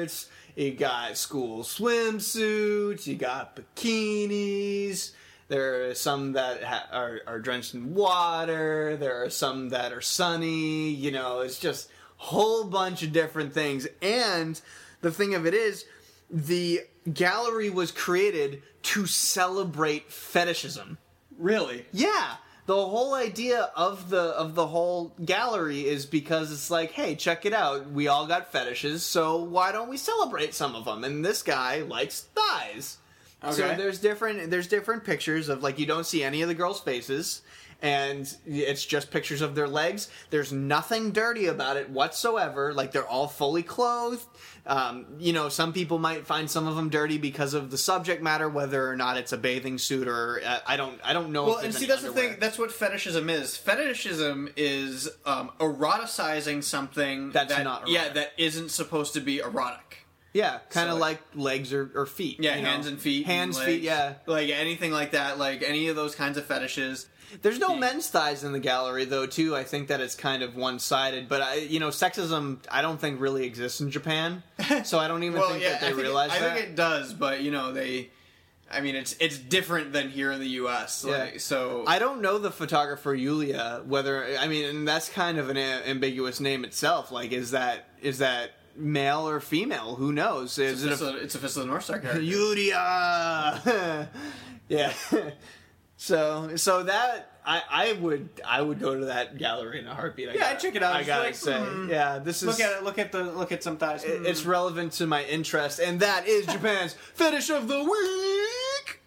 You got school swimsuits. You got bikinis. There are some that ha- are, are drenched in water. There are some that are sunny. You know, it's just a whole bunch of different things. And the thing of it is, the gallery was created to celebrate fetishism. Really? Yeah. The whole idea of the of the whole gallery is because it's like, hey, check it out. We all got fetishes, so why don't we celebrate some of them? And this guy likes thighs. Okay. So there's different there's different pictures of, like, you don't see any of the girls' faces, and it's just pictures of their legs. There's nothing dirty about it whatsoever. Like, they're all fully clothed. Um, you know, some people might find some of them dirty because of the subject matter, whether or not it's a bathing suit or uh, I don't I don't know. Well, if and there's see, any that's underwear. the thing. That's what fetishism is. Fetishism is um, eroticizing something That's that, not yeah, erotic. that isn't supposed to be erotic. Yeah, kind of So, like legs or, or feet. Yeah, you know? hands and feet, Hands, and feet, legs, yeah. like anything like that, like any of those kinds of fetishes. There's no men's thighs in the gallery, though, too. I think that it's kind of one-sided. But, I, you know, sexism, I don't think really exists in Japan. So I don't even Well, think yeah, that they I think, realize I that. think it does, but you know, they. I mean, it's it's different than here in the U S. Like, Yeah. So I don't know the photographer Yulia, whether... I mean, and that's kind of an a- ambiguous name itself. Like, is that is that male or female? Who knows? Is it's, it a, it's a Fist of the North Star a... character. Yulia! Yeah. So, so that... I, I would I would go to that gallery in a heartbeat. I Yeah, gotta, I'd check it out. I Just gotta like, say, hmm. yeah, this is Look at it. Look at the. Look at some thighs. it- it's relevant to my interest, and that is Japan's fetish of the week.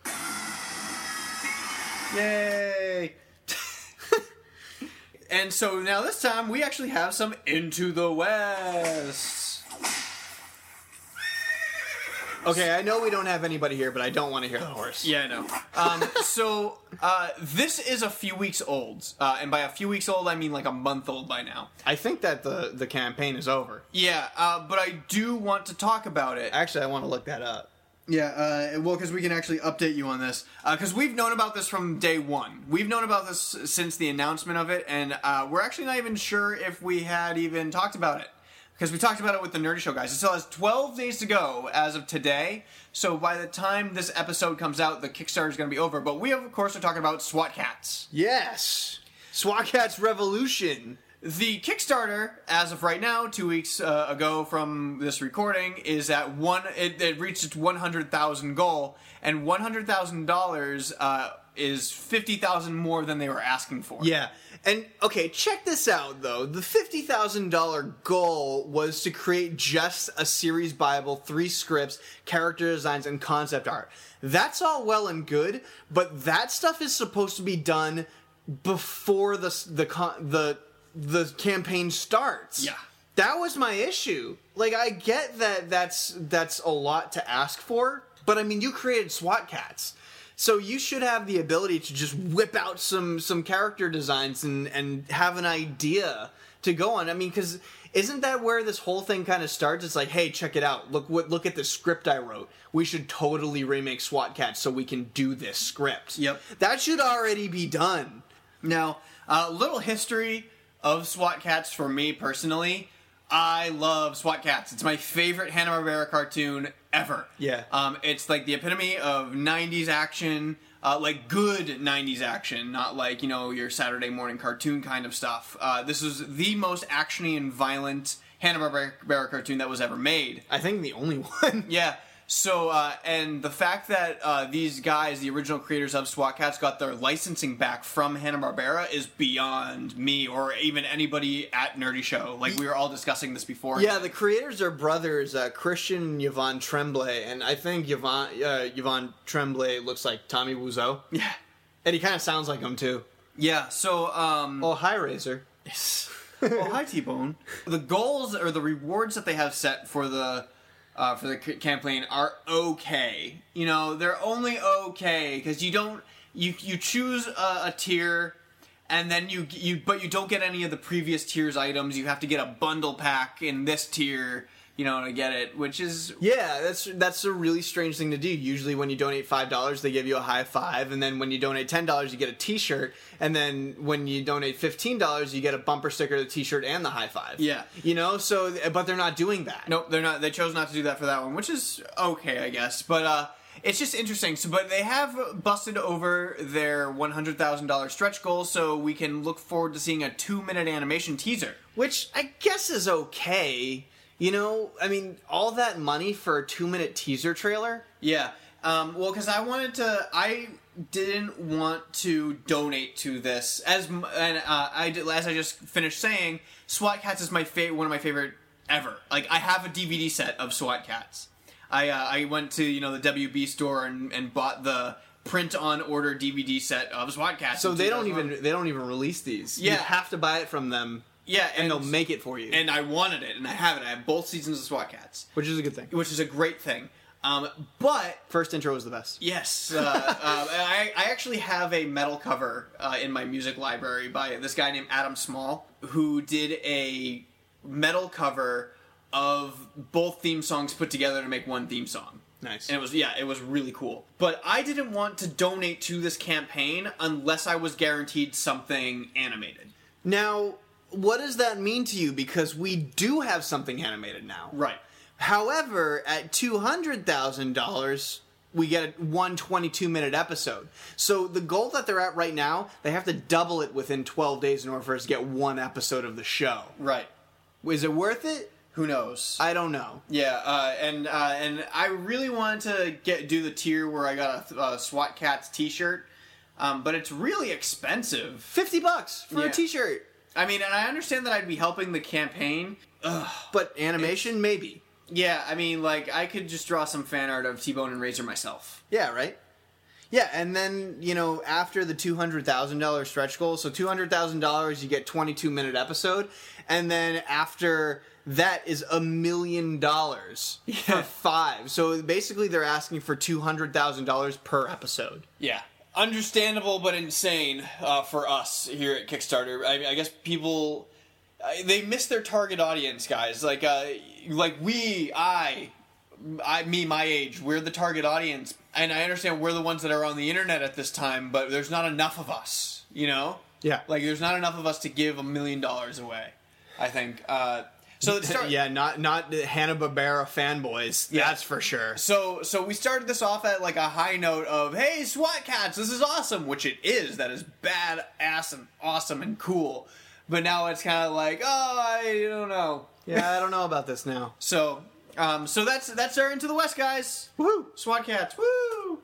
Yay! And so now this time we actually have some Into the West. Okay, I know we don't have anybody here, but I don't want to hear the horse. Yeah, I know. Um, so uh, this is a few weeks old, uh, and by a few weeks old I mean like a month old by now. I think that the the campaign is over. Yeah, uh, but I do want to talk about it. Actually, I want to look that up. Yeah, uh, well, because we can actually update you on this. Because we've known about this from day one. We've known about this since the announcement of it, and uh, we're actually not even sure if we had even talked about it. Because we talked about it with the Nerdy Show guys. It still has twelve days to go as of today, so by the time this episode comes out, the Kickstarter is going to be over. But we, of course, are talking about SWAT Cats. Yes, SWAT Cats Revolution. The Kickstarter, as of right now, two weeks uh, ago from this recording, is at one. It, it reached its one hundred thousand goal, and one hundred thousand dollars uh, is fifty thousand more than they were asking for. Yeah. And, okay, check this out, though. The fifty thousand dollars goal was to create just a series Bible, three scripts, character designs, and concept art. That's all well and good, but that stuff is supposed to be done before the the con- the the campaign starts. Yeah. That was my issue. Like, I get that that's that's a lot to ask for, but I mean, you created SWAT Cats. So you should have the ability to just whip out some some character designs and and have an idea to go on. I mean, because isn't that where this whole thing kind of starts? It's like, hey, check it out. Look what look at the script I wrote. We should totally remake SWAT Cats so we can do this script. Yep. That should already be done. Now, a uh, little history of SWAT Cats for me personally. I love SWAT Cats. It's my favorite Hanna-Barbera cartoon ever. Yeah. Um, it's like the epitome of nineties action, uh, like good nineties action, not like, you know, your Saturday morning cartoon kind of stuff. Uh, this is the most actiony and violent Hanna-Barbera cartoon that was ever made. I think the only one. Yeah. So, uh, and the fact that uh, these guys, the original creators of SWAT Cats, got their licensing back from Hanna-Barbera is beyond me or even anybody at Nerdy Show. Like, we were all discussing this before. Yeah, the creators are brothers, uh, Christian and Yvonne Tremblay, and I think Yvonne, uh, Yvonne Tremblay looks like Tommy Wiseau. Yeah. And he kind of sounds like him, too. Yeah, so, um... Oh, hi, Razor. oh, hi, T-Bone. The goals or the rewards that they have set for the... Uh, for the c- campaign are okay. You know, they're only okay because you don't you you choose a, a tier, and then you you but you don't get any of the previous tier's items. You have to get a bundle pack in this tier you know, to get it, which is... Yeah, that's that's a really strange thing to do. Usually when you donate five dollars, they give you a high five, and then when you donate ten dollars, you get a t-shirt, and then when you donate fifteen dollars, you get a bumper sticker, the t-shirt, and the high five. Yeah. You know, so, but they're not doing that. Nope, they're not. They chose not to do that for that one, which is okay, I guess. But uh, it's just interesting. So, but they have busted over their one hundred thousand dollars stretch goal, so we can look forward to seeing a two-minute animation teaser. Which I guess is okay. You know, I mean, all that money for a two-minute teaser trailer? Yeah. Um, well, because I wanted to... I didn't want to donate to this. As and uh, I did, as I just finished saying, SWAT Kats is my fa- one of my favorite ever. Like, I have a D V D set of SWAT Kats. I uh, I went to, you know, the W B store and, and bought the print-on-order D V D set of SWAT Kats. So they don't even they don't even release these. Yeah. You have to buy it from them. Yeah, and, and they'll make it for you. And I wanted it, and I have it. I have both seasons of SWAT Kats. Which is a good thing. Which is a great thing. Um, but... First intro was the best. Yes. Uh, uh, I, I actually have a metal cover uh, in my music library by this guy named Adam Small, who did a metal cover of both theme songs put together to make one theme song. Nice. And it was, yeah, it was really cool. But I didn't want to donate to this campaign unless I was guaranteed something animated. Now, what does that mean to you? Because we do have something animated now. Right. However, at two hundred thousand dollars, we get one twenty-two minute episode. So the goal that they're at right now, they have to double it within twelve days in order for us to get one episode of the show. Right. Is it worth it? Who knows? I don't know. Yeah, uh, and uh, and I really wanted to get do the tier where I got a, a SWAT Kats t-shirt, um, but it's really expensive. fifty bucks for Yeah. a t-shirt. I mean, and I understand that I'd be helping the campaign. Ugh. But animation, maybe. Yeah, I mean, like, I could just draw some fan art of T-Bone and Razor myself. Yeah, right? Yeah, and then, you know, after the two hundred thousand dollars stretch goal, so two hundred thousand dollars, you get twenty-two minute episode, and then after that is a million dollars for five. So basically they're asking for two hundred thousand dollars per episode. Yeah. Understandable, but insane uh, for us here at Kickstarter. I, I guess people... Uh, they miss their target audience, guys. Like, uh, like we, I, I, me, my age, we're the target audience. And I understand we're the ones that are on the internet at this time, but there's not enough of us, you know? Yeah. Like, there's not enough of us to give a million dollars away, I think. Uh, so it start- yeah, not not Hanna-Barbera fanboys, Yeah. that's for sure. So, so we started this off at like a high note of, hey, SWAT Kats, this is awesome, which it is. That is badass and awesome and cool. But now it's kind of like, oh, I don't know. Yeah, I don't know about this now. So, um, so that's that's our Into the West, guys. Woo! SWAT Kats, woo!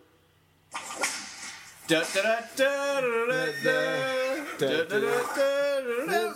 Da da da da da da da da da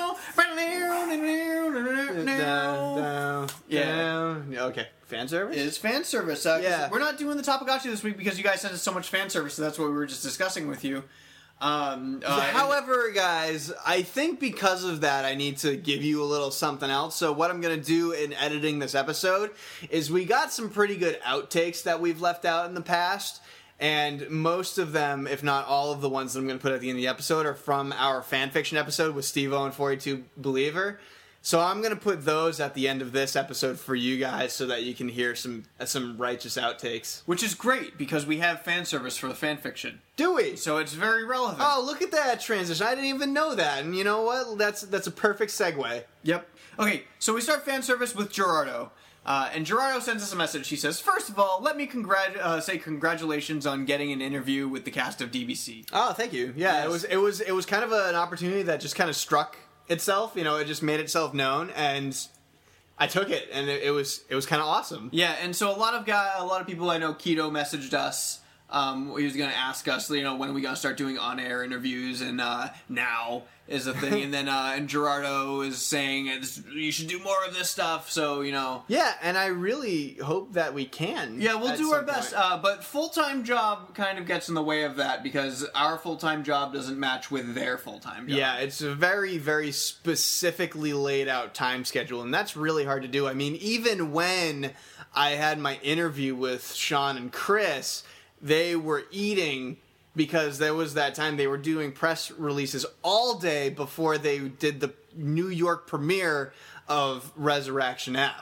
Down, Yeah. down. Okay, fan service? Is fan service. Uh, 'cause Yeah. We're not doing the Topagachi this week because you guys sent us so much fan service, so that's what we were just discussing with you. Um, uh, However, guys, I think because of that, I need to give you a little something else. So what I'm going to do in editing this episode is we got some pretty good outtakes that we've left out in the past. And most of them, if not all of the ones that I'm going to put at the end of the episode, are from our fanfiction episode with Steve-O and forty-two Believer. So I'm going to put those at the end of this episode for you guys so that you can hear some uh, some righteous outtakes. which is great because we have fan service for the fan fiction, Do we? so it's very relevant. Oh, look at that transition. I didn't even know that. And you know what? That's that's a perfect segue. Yep. Okay, so we start fan service with Gerardo. Uh, and Gerardo sends us a message. He says, first of all, let me congrat- uh, say congratulations on getting an interview with the cast of D B C. Oh, thank you. Yeah, Yes. it was it was it was kind of a, an opportunity that just kind of struck itself. You know, it just made itself known, and I took it, and it, it was it was kind of awesome. Yeah, and so a lot of guy, a lot of people I know, Keto messaged us. Um, he was going to ask us, you know, when are we going to start doing on-air interviews, and uh, now is a thing. And then uh, and Gerardo is saying it's, you should do more of this stuff. So you know, Yeah, and I really hope that we can. yeah, we'll at do our some best. point. Uh, but full-time job kind of gets in the way of that because our full-time job doesn't match with their full-time job. Yeah, it's a very, very specifically laid out time schedule, and that's really hard to do. I mean, even when I had my interview with Sean and Chris, they were eating because there was that time they were doing press releases all day before they did the New York premiere of Resurrection F.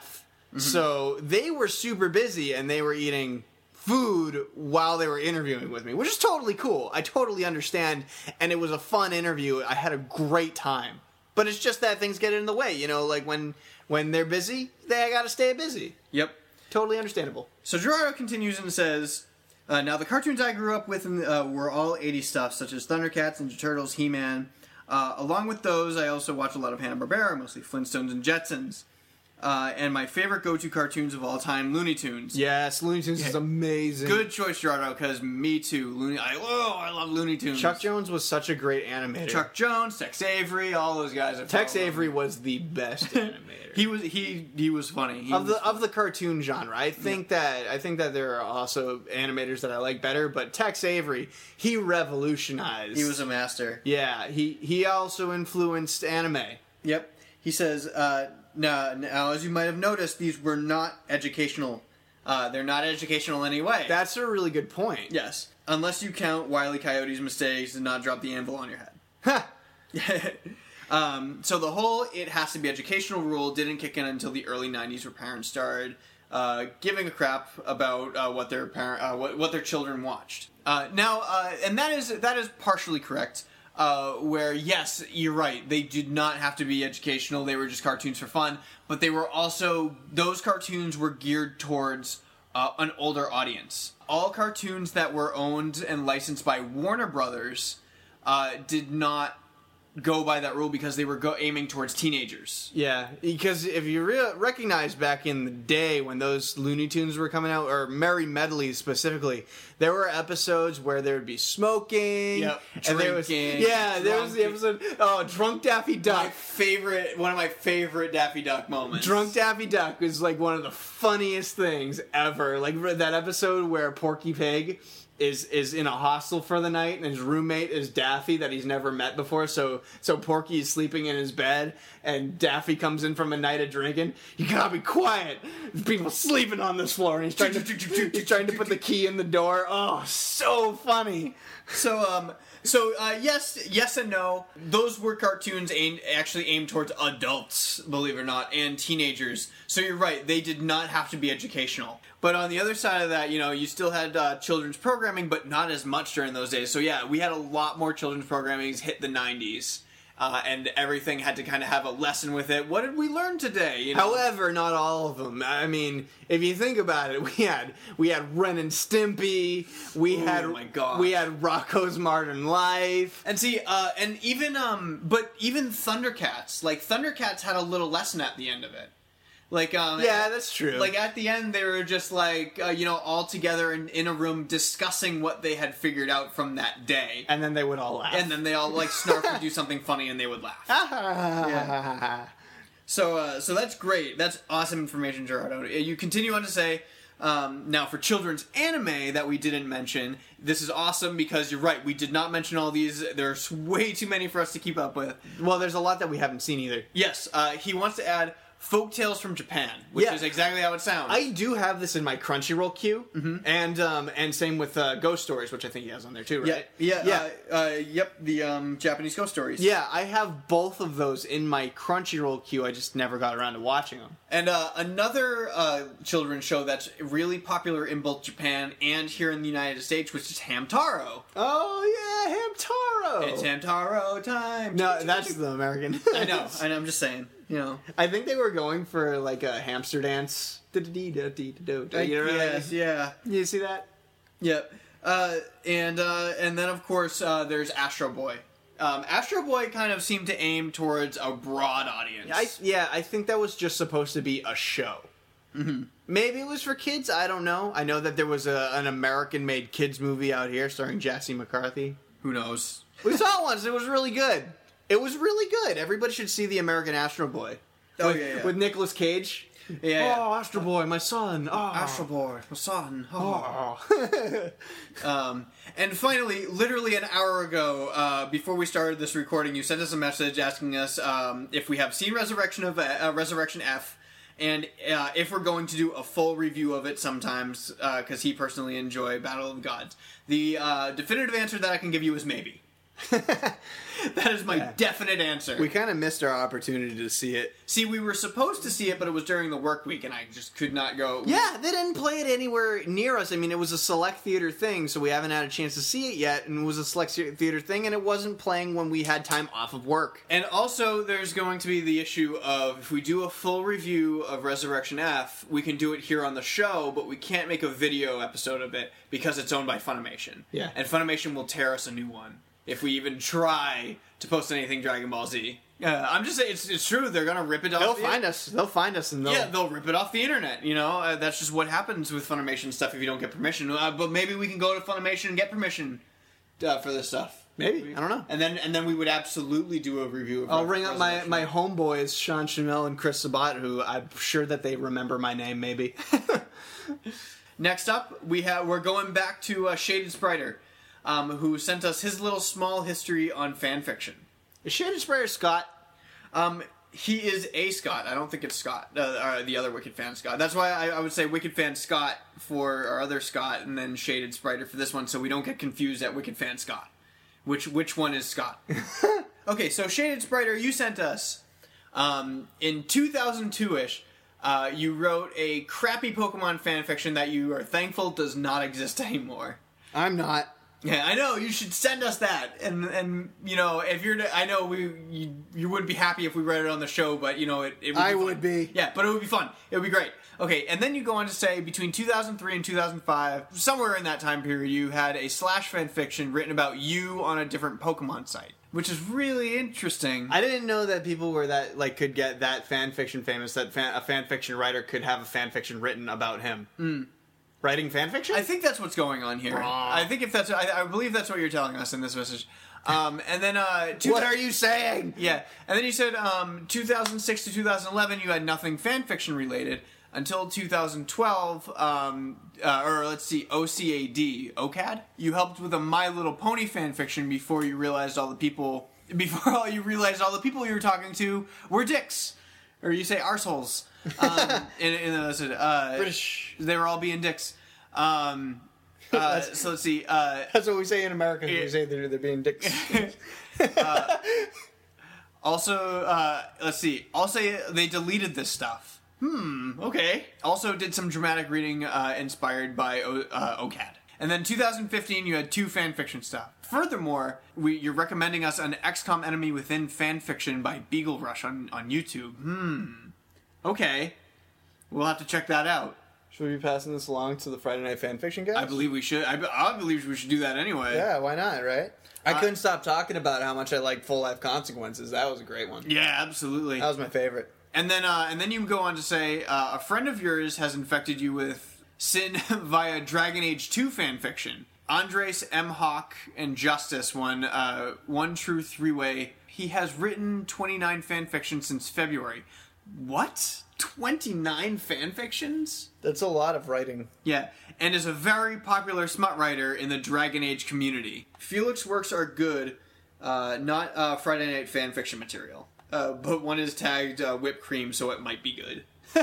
Mm-hmm. So they were super busy, and they were eating food while they were interviewing with me, which is totally cool. I totally understand, and it was a fun interview. I had a great time. But it's just that things get in the way, you know, like when when they're busy, they gotta stay busy. Yep. Totally understandable. So Gerardo continues and says, uh, now the cartoons I grew up with uh, were all eighties stuff, such as Thundercats, Ninja Turtles, He-Man. Uh, along with those, I also watch a lot of Hanna-Barbera, mostly Flintstones and Jetsons. Uh, and my favorite go-to cartoons of all time, Looney Tunes. Yes, Looney Tunes Yeah. is amazing. Good choice, Gerardo, because me too. Looney, I, oh, I love Looney Tunes. Chuck Jones was such a great animator. Chuck Jones, Tex Avery, all those guys. Tex Avery was the best animator. he was he he was funny. He of was the of the cartoon genre. I think yeah. that I think that there are also animators that I like better, but Tex Avery, he revolutionized. He was a master. Yeah, he he also influenced anime. Yep. He says, uh, now, now, as you might have noticed, these were not educational. Uh, they're not educational anyway. That's a really good point. Yes. Unless you count Wile E. Coyote's mistakes and not drop the anvil on your head. Ha! um, so the whole it has to be educational rule didn't kick in until the early nineties, where parents started uh, giving a crap about uh, what their parent, uh, what, what their children watched. Uh, now, uh, and that is that is partially correct. Uh, where, yes, you're right, they did not have to be educational, they were just cartoons for fun, but they were also, those cartoons were geared towards uh, an older audience. All cartoons that were owned and licensed by Warner Brothers uh, did not go by that rule because they were go- aiming towards teenagers. Yeah, because if you re- recognize back in the day when those Looney Tunes were coming out, or Merry Medleys specifically, there were episodes where there would be smoking. Yep. And there was, Drinking, yeah, there was the episode, oh, Drunk Daffy My Duck. favorite, one of my favorite Daffy Duck moments. Drunk Daffy Duck was like one of the funniest things ever. Like that episode where Porky Pig is is in a hostel for the night, and his roommate is Daffy that he's never met before. So so Porky is sleeping in his bed, and Daffy comes in from a night of drinking. You gotta be quiet. There's people sleeping on this floor, and he's trying to he's trying to put the key in the door. Oh, so funny. So, um, so uh, yes, yes and no. Those were cartoons aimed actually aimed towards adults, believe it or not, and teenagers. So you're right; they did not have to be educational. But on the other side of that, you know, you still had uh, children's programming, but not as much during those days. So yeah, we had a lot more children's programming hit the nineties. Uh, and everything had to kind of have a lesson with it. What did we learn today? You know? However, not all of them. I mean, if you think about it, we had we had Ren and Stimpy. We Oh had my God. we had Rocco's Modern Life. And see, uh, and even um, but even Thundercats, like Thundercats had a little lesson at the end of it. Like, um, Yeah, that's true. Like at the end, they were just like, uh, you know, all together in, in a room discussing what they had figured out from that day. And then they would all laugh. And then they all like snark would do something funny, and they would laugh. yeah. So, uh, so that's great. That's awesome information, Gerardo. You continue on to say, um, now for children's anime that we didn't mention, this is awesome because you're right. We did not mention all these. There's way too many for us to keep up with. Well, there's a lot that we haven't seen either. Yes, uh, he wants to add Folk Tales from Japan, which Yeah. is exactly how it sounds. I do have this in my Crunchyroll queue, Mm-hmm. and um, and same with uh, Ghost Stories, which I think he has on there too, yeah, right? yeah, yeah. Uh, uh, yep. The um, Japanese ghost stories. Yeah, I have both of those in my Crunchyroll queue. I just never got around to watching them. And uh, another uh, children's show that's really popular in both Japan and here in the United States, which is Hamtaro. Oh yeah, Hamtaro. It's Hamtaro time. No, that's the American. I know. I know. I'm just saying. You know. I think they were going for like a hamster dance. You know what I Yes. mean? Yeah. You see that? Yep. Uh, and uh, and then of course uh, there's Astro Boy. Um, Astro Boy kind of seemed to aim towards a broad audience. I, yeah, I think that was just supposed to be a show. Mm-hmm. Maybe it was for kids. I don't know. I know that there was a, an American-made kids movie out here starring Jassy McCarthy. Who knows? We saw it once. It was really good. It was really good. Everybody should see the American Astro Boy. Oh, with, yeah, yeah. with Nicolas Cage. Yeah. Oh, Astro Boy, my son. Oh, Astro Boy, my son. Oh. Oh. Um, and finally, literally an hour ago, uh, before we started this recording, you sent us a message asking us um, if we have seen Resurrection of uh, Resurrection F, and uh, if we're going to do a full review of it sometimes, because he personally enjoyed Battle of the Gods. The uh, definitive answer that I can give you is maybe. That is my Yeah. definite answer. We kind of missed our opportunity to see it. See, we were supposed to see it, but it was during the work week, and I just could not go. Yeah, they didn't play it anywhere near us. I mean, it was a select theater thing, so we haven't had a chance to see it yet, and it was a select theater thing, and it wasn't playing when we had time off of work. And also, there's going to be the issue of if we do a full review of Resurrection F, we can do it here on the show, but we can't make a video episode of it because it's owned by Funimation. Yeah. And Funimation will tear us a new one if we even try to post anything Dragon Ball Z. Uh, I'm just saying, it's, it's true, they're gonna rip it off. They'll the find us. They'll find us, and they'll... Yeah, they'll rip it off the internet, you know? Uh, that's just what happens with Funimation stuff if you don't get permission. Uh, but maybe we can go to Funimation and get permission uh, for this stuff. Maybe. I don't know. And then and then we would absolutely do a review of I'll Re- ring up my, Resurrection. my homeboys, Sean Chamel and Chris Sabat, who I'm sure that they remember my name, maybe. Next up, we have we're going back to uh, Shaded Spriter, um, who sent us his little small history on fan fiction. Is Shaded Sprayer Scott? Um, he is a Scott. I don't think it's Scott, uh, uh, the other Wicked fan Scott. That's why I, I would say Wicked fan Scott for our other Scott, and then Shaded Spriter for this one, so we don't get confused at Wicked fan Scott. Which which one is Scott? Okay, so Shaded Spriter, you sent us um, in two thousand two-ish. Uh, you wrote a crappy Pokemon fanfiction that you are thankful does not exist anymore. I'm not. Yeah, I know. You should send us that, and and you know if you're, I know we you, you wouldn't be happy if we read it on the show, but you know it. it would I be fun. would be. Yeah, but it would be fun. It would be great. Okay, and then you go on to say between two thousand three and two thousand five, somewhere in that time period, you had a slash fan fiction written about you on a different Pokemon site, which is really interesting. I didn't know that people were that, like, could get that fan fiction famous, that fan, a fan fiction writer could have a fan fiction written about him. Mm. Writing fan fiction? I think that's what's going on here. Wrong. I think if that's, I, I believe that's what you're telling us in this message. Um, and then, uh, two, What are you saying? Yeah, and then you said um, two thousand six to two thousand eleven you had nothing fan fiction related until two thousand twelve, um, uh, or let's see, O C A D, O C A D. You helped with a My Little Pony fan fiction before you realized all the people, before all you realized all the people you were talking to were dicks, or you say arseholes. Um, in, in the, uh, British. They were all being dicks. Um, uh, so let's see. Uh, That's what we say in America. Yeah. We say they're, they're being dicks. uh, also, uh, let's see. Also, they deleted this stuff. Hmm. Okay. Also, did some dramatic reading uh, inspired by o- uh, O C A D. And then two thousand fifteen, you had two fanfiction stuff. Furthermore, we, you're recommending us an X COM Enemy Within fanfiction by Beagle Rush on, on YouTube. Hmm. Okay. We'll have to check that out. Should we be passing this along to the Friday Night Fanfiction guys? I believe we should. I, be- I believe we should do that anyway. Yeah, why not, right? I Uh, couldn't stop talking about how much I like Full Life Consequences. That was a great one. Yeah, absolutely. That was my favorite. And then, uh, and then you go on to say uh, a friend of yours has infected you with sin via Dragon Age two fanfiction. Andres M. Hawk and Justice won uh, one true three way. He has written twenty-nine fanfictions since February. What? twenty-nine fanfictions? That's a lot of writing. Yeah, and is a very popular smut writer in the Dragon Age community. Felix works are good, uh, not uh, Friday Night fanfiction material. Uh, but one is tagged uh, whipped cream, so it might be good.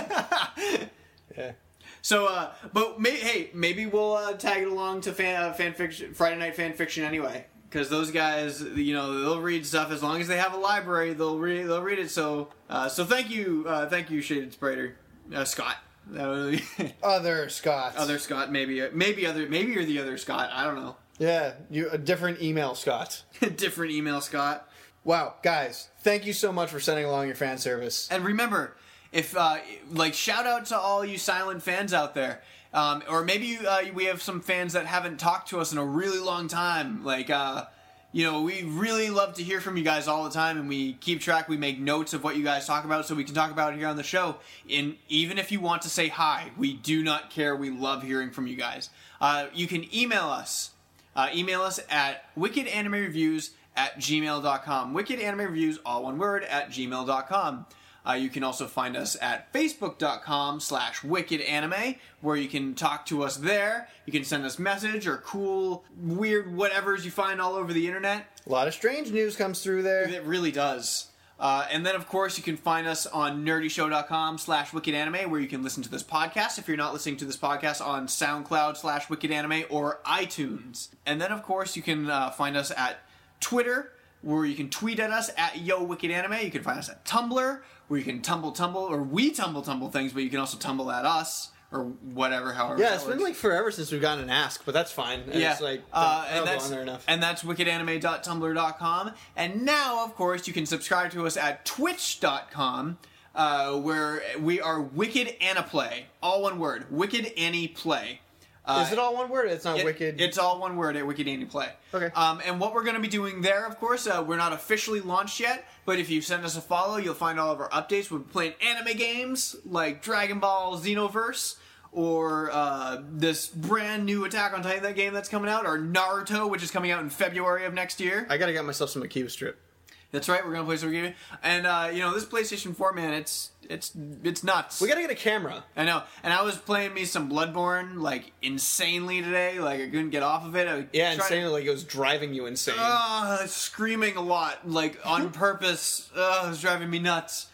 Yeah. So, uh, but may- hey, maybe we'll uh, tag it along to fan uh, fanfiction, Friday Night fanfiction anyway, because those guys, you know, they'll read stuff as long as they have a library. They'll read, they'll read it. So, uh, so thank you, uh, thank you, Shaded Spriter, uh, Scott. That was- Other Scots. other Scott, maybe, maybe other, maybe you're the other Scott. I don't know. Yeah, you a different email, Scott. Different email, Scott. Wow, guys, thank you so much for sending along your fan service. And remember, if uh, like shout out to all you silent fans out there, um, or maybe you, uh, we have some fans that haven't talked to us in a really long time. Like, uh, you know, we really love to hear from you guys all the time, and we keep track. We make notes of what you guys talk about, so we can talk about it here on the show. And even if you want to say hi, we do not care. We love hearing from you guys. Uh, you can email us. Uh, email us at wicked anime reviews at gmail dot com. Wicked Anime Reviews, all one word, at gmail dot com. Uh, you can also find us at facebook dot com slash wicked anime, where you can talk to us there. You can send us message or cool, weird whatevers you find all over the internet. A lot of strange news comes through there. It really does. Uh, and then, of course, you can find us on nerdy show dot com slash wicked anime, where you can listen to this podcast if you're not listening to this podcast on SoundCloud slash wicked anime or iTunes. And then, of course, you can uh, find us at Twitter, where you can tweet at us at Yo Wicked Anime. You can find us at Tumblr, where you can tumble tumble, or we tumble tumble things, but you can also tumble at us, or whatever, however. Yeah, that it's works. been like forever since we've gotten an ask, but that's fine. Yeah, It's like, uh, I and don't go that's on there enough. and that's wicked anime dot tumblr dot com. And now, of course, you can subscribe to us at twitch dot com, uh, where we are Wicked Aniplay, all one word, Wicked Annie Play. Uh, Is it all one word? It's not it- Wicked. It's all one word at Wicked Annie Play. Okay. Um, and what we're going to be doing there, of course, uh, we're not officially launched yet, but if you send us a follow, you'll find all of our updates. We'll be playing anime games like Dragon Ball Xenoverse, or uh, this brand new Attack on Titan that game that's coming out, or Naruto, which is coming out in February of next year. I gotta get myself some Akiba strip. That's right, we're going to play some game. And, uh, you know, this PlayStation four, man, it's it's it's nuts. We gotta get a camera. I know. And I was playing me some Bloodborne, like, insanely today. Like, I couldn't get off of it. I Yeah, tried- insane. Like it was driving you insane. Uh, screaming a lot, like on purpose. Uh, it was driving me nuts.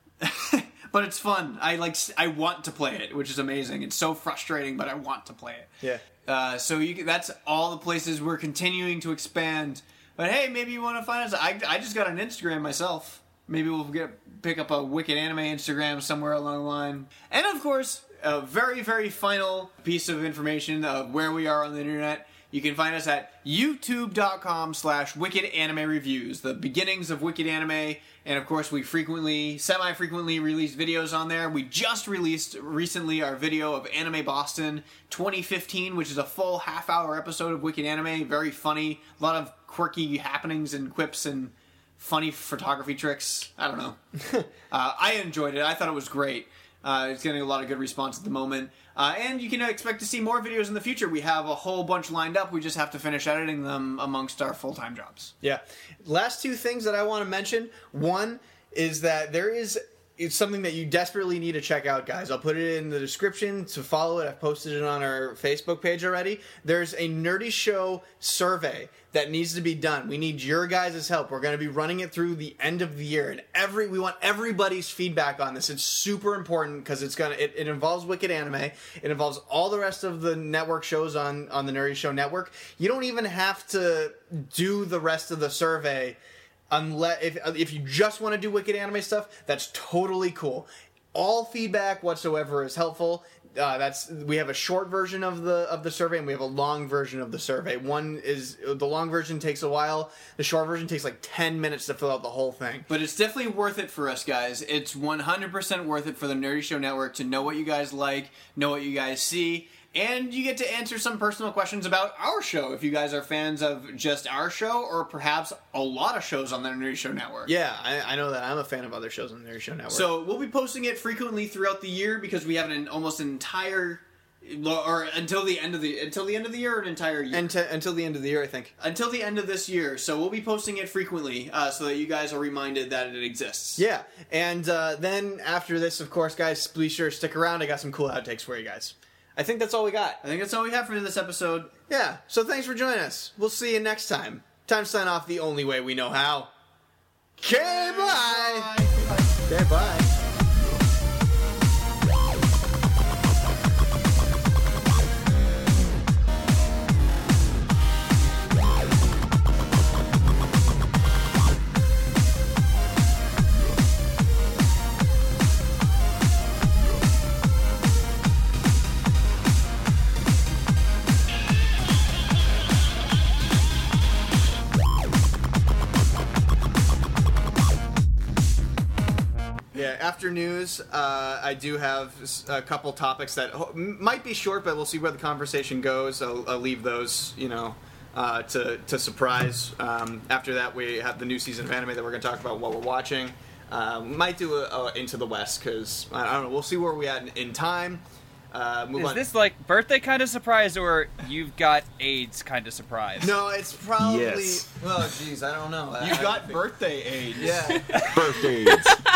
But it's fun. I like. s- I want to play it, which is amazing. It's so frustrating, but I want to play it. yeah. Uh, so you, can- that's all the places we're continuing to expand. But hey, maybe you want to find us. I, I just got an Instagram myself. Maybe we'll get pick up a Wicked Anime Instagram somewhere along the line. And of course, a very very final piece of information of where we are on the internet. You can find us at youtube.com slash Wicked Anime Reviews, the beginnings of Wicked Anime. And of course, we frequently, semi-frequently release videos on there. We just released recently our video of Anime Boston twenty fifteen, which is a full half-hour episode of Wicked Anime. Very funny. A lot of quirky happenings and quips and funny photography tricks. I don't know. uh, I enjoyed it. I thought it was great. Uh, it's getting a lot of good response at the moment. Uh, and you can expect to see more videos in the future. We have a whole bunch lined up. We just have to finish editing them amongst our full-time jobs. Yeah. Last two things that I want to mention. One is that there is it's something that you desperately need to check out, guys. I'll put it in the description to follow it. I've posted it on our Facebook page already. There's a Nerdy Show survey that needs to be done. We need your guys' help. We're going to be running it through the end of the year, and every we want everybody's feedback on this. It's super important because it's gonna it, it involves Wicked Anime. It involves all the rest of the network shows on on the Nerdy Show network. You don't even have to do the rest of the survey. Unless if if you just want to do Wicked Anime stuff, that's totally cool. All feedback whatsoever is helpful. Uh, that's we have a short version of the of the survey and we have a long version of the survey. One is the long version takes a while. The short version takes like ten minutes to fill out the whole thing. But it's definitely worth it for us, guys. It's one hundred percent worth it for the Nerdy Show Network to know what you guys like, know what you guys see, and you get to answer some personal questions about our show if you guys are fans of just our show or perhaps a lot of shows on the Nerdy Show Network. Yeah, I, I know that. I'm a fan of other shows on the Nerdy Show Network. So we'll be posting it frequently throughout the year because we have an almost an entire, or until the end of the until the end of the year, or an entire year. and to, until the end of the year, I think. Until the end of this year, so we'll be posting it frequently uh, so that you guys are reminded that it exists. Yeah, and uh, then after this, of course, guys, please sure stick around. I got some cool outtakes for you guys. I think that's all we got. I think that's all we have for this episode. Yeah, so thanks for joining us. We'll see you next time. Time to sign off the only way we know how. Okay, bye! Okay, bye. Yeah, after news, uh, I do have s- a couple topics that ho- m- might be short, but we'll see where the conversation goes. I'll, I'll leave those, you know, uh, to to surprise. Um, after that, we have the new season of anime that we're going to talk about what we're watching. Uh, we might do a, a Into the West because I don't know. We'll see where we at in, in time. Uh, move Is on. this like birthday kind of surprise or you've got AIDS kind of surprise? No, it's probably. Yes. Well, jeez, I don't know. You I- got birthday AIDS. Yeah. Birthdays.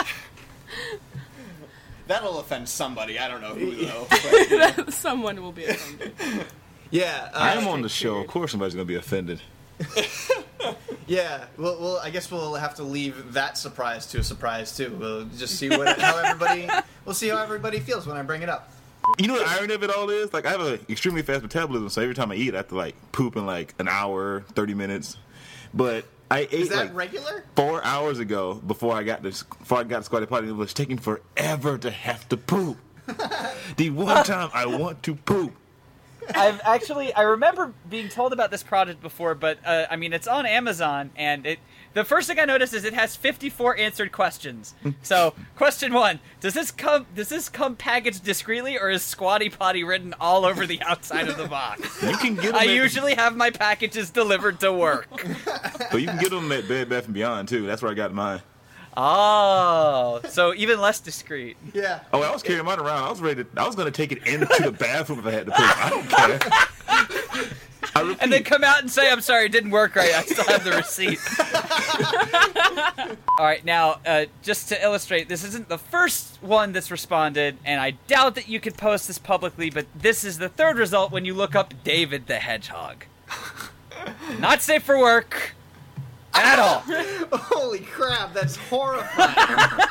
That'll offend somebody. I don't know who, though. But, Someone will be offended. Yeah. Uh, I am on the show. Of course, somebody's gonna be offended. Yeah, well, well, I guess we'll have to leave that surprise to a surprise too. We'll just see what how everybody. We'll see how everybody feels when I bring it up. You know what the irony of it all is? Like, I have an extremely fast metabolism, so every time I eat, I have to, like, poop in, like, an hour, thirty minutes. But I ate, Is that like, regular? four hours ago before I got this, before I got to Squatty Potty. It was taking forever to have to poop. The one time I want to poop. I've actually, I remember being told about this product before, but, uh, I mean, it's on Amazon, and it, the first thing I noticed is it has fifty-four answered questions. So, question one, does this come, does this come packaged discreetly, or is Squatty Potty written all over the outside of the box? You can get them I at, usually have my packages delivered to work. but you can get them at Bed Bath and Beyond, too. That's where I got mine. Oh, so even less discreet. Yeah. Oh, I was carrying mine around. I was ready to, I was going to take it into the bathroom if I had to poop. I don't care. I repeat, And then come out and say, I'm sorry, it didn't work right. I still have the receipt. All right, now, uh, just to illustrate, this isn't the first one that's responded, and I doubt that you could post this publicly, but this is the third result when you look up David the Hedgehog. Not safe for work at all. Holy crap, that's horrifying.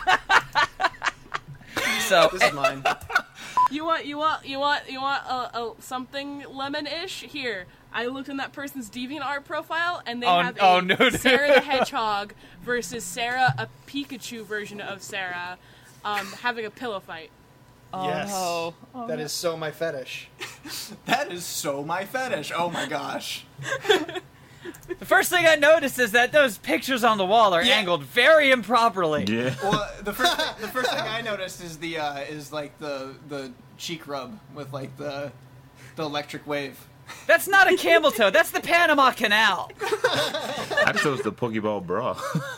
So, This is mine. You want, you want, you want, you want a, a something lemon-ish? Here, I looked in that person's DeviantArt profile, and they Oh, have a oh, no, no. Sarah the Hedgehog versus Sarah, a Pikachu version of Sarah, um, having a pillow fight. Yes. no. Oh, That is so my fetish. That is so my fetish. Oh my gosh. the first thing I noticed is that those pictures on the wall are Yeah. angled very improperly. Yeah. Well, the first thing, the first thing I noticed is the uh, is like the the cheek rub with like the the electric wave. That's not a camel toe. That's the Panama Canal. I just chose the Pokeball bra.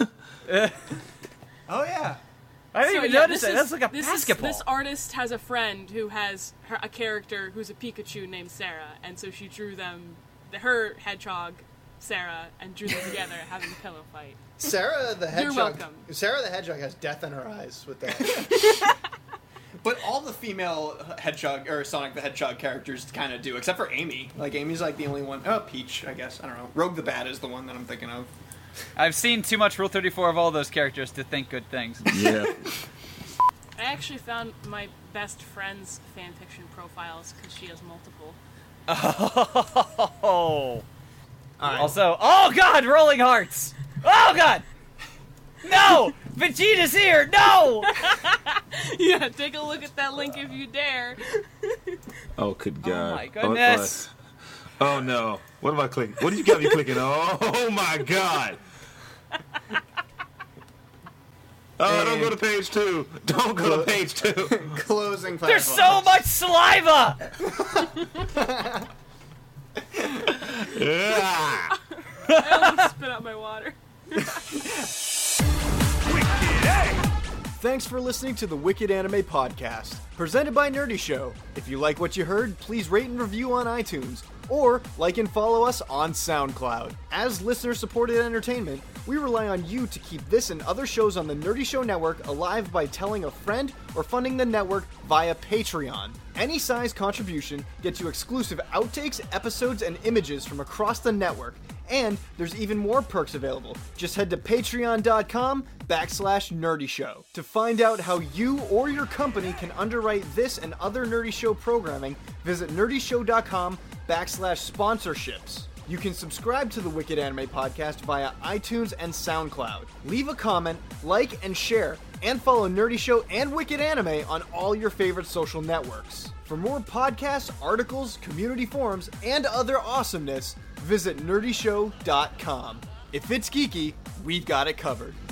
Oh yeah. I didn't So, even yeah, notice this it. is- That's like a this basketball. Is, this artist has a friend who has her, a character who's a Pikachu named Sarah, and so she drew them, the, her hedgehog, Sarah, and drew them together having a pillow fight. Sarah the Hedgehog. welcome. Sarah the Hedgehog has death in her eyes with that. But all the female Hedgehog or Sonic the Hedgehog characters kind of do, except for Amy. Like Amy's like the only one. Oh, Peach, I guess. I don't know. Rogue the Bat is the one that I'm thinking of. I've seen too much Rule thirty-four of all those characters to think good things. Yeah. I actually found my best friend's fanfiction profiles because she has multiple. Oh. All right. Also, oh god, rolling hearts. Oh god. No, Vegeta's here. No. Yeah, take a look at that link if you dare. Oh, good God. Oh my goodness. Oh, oh, no. What am I clicking? What did you got me clicking on? Oh, my God. Oh, don't go to page two. Don't go to page two. Closing Firefox. There's so much saliva. Yeah. I almost spit out my water. Thanks for listening to the Wicked Anime Podcast, presented by Nerdy Show. If you like what you heard, please rate and review on iTunes, or like and follow us on SoundCloud. As listener-supported entertainment, we rely on you to keep this and other shows on the Nerdy Show Network alive by telling a friend or funding the network via Patreon. Any size contribution gets you exclusive outtakes, episodes, and images from across the network. And there's even more perks available. Just head to patreon.com backslash nerdy show. To find out how you or your company can underwrite this and other Nerdy Show programming, visit nerdyshow.com backslash sponsorships. You can subscribe to the Wicked Anime Podcast via iTunes and SoundCloud. Leave a comment, like, and share, and follow Nerdy Show and Wicked Anime on all your favorite social networks. For more podcasts, articles, community forums, and other awesomeness, visit nerdy show dot com. If it's geeky, we've got it covered.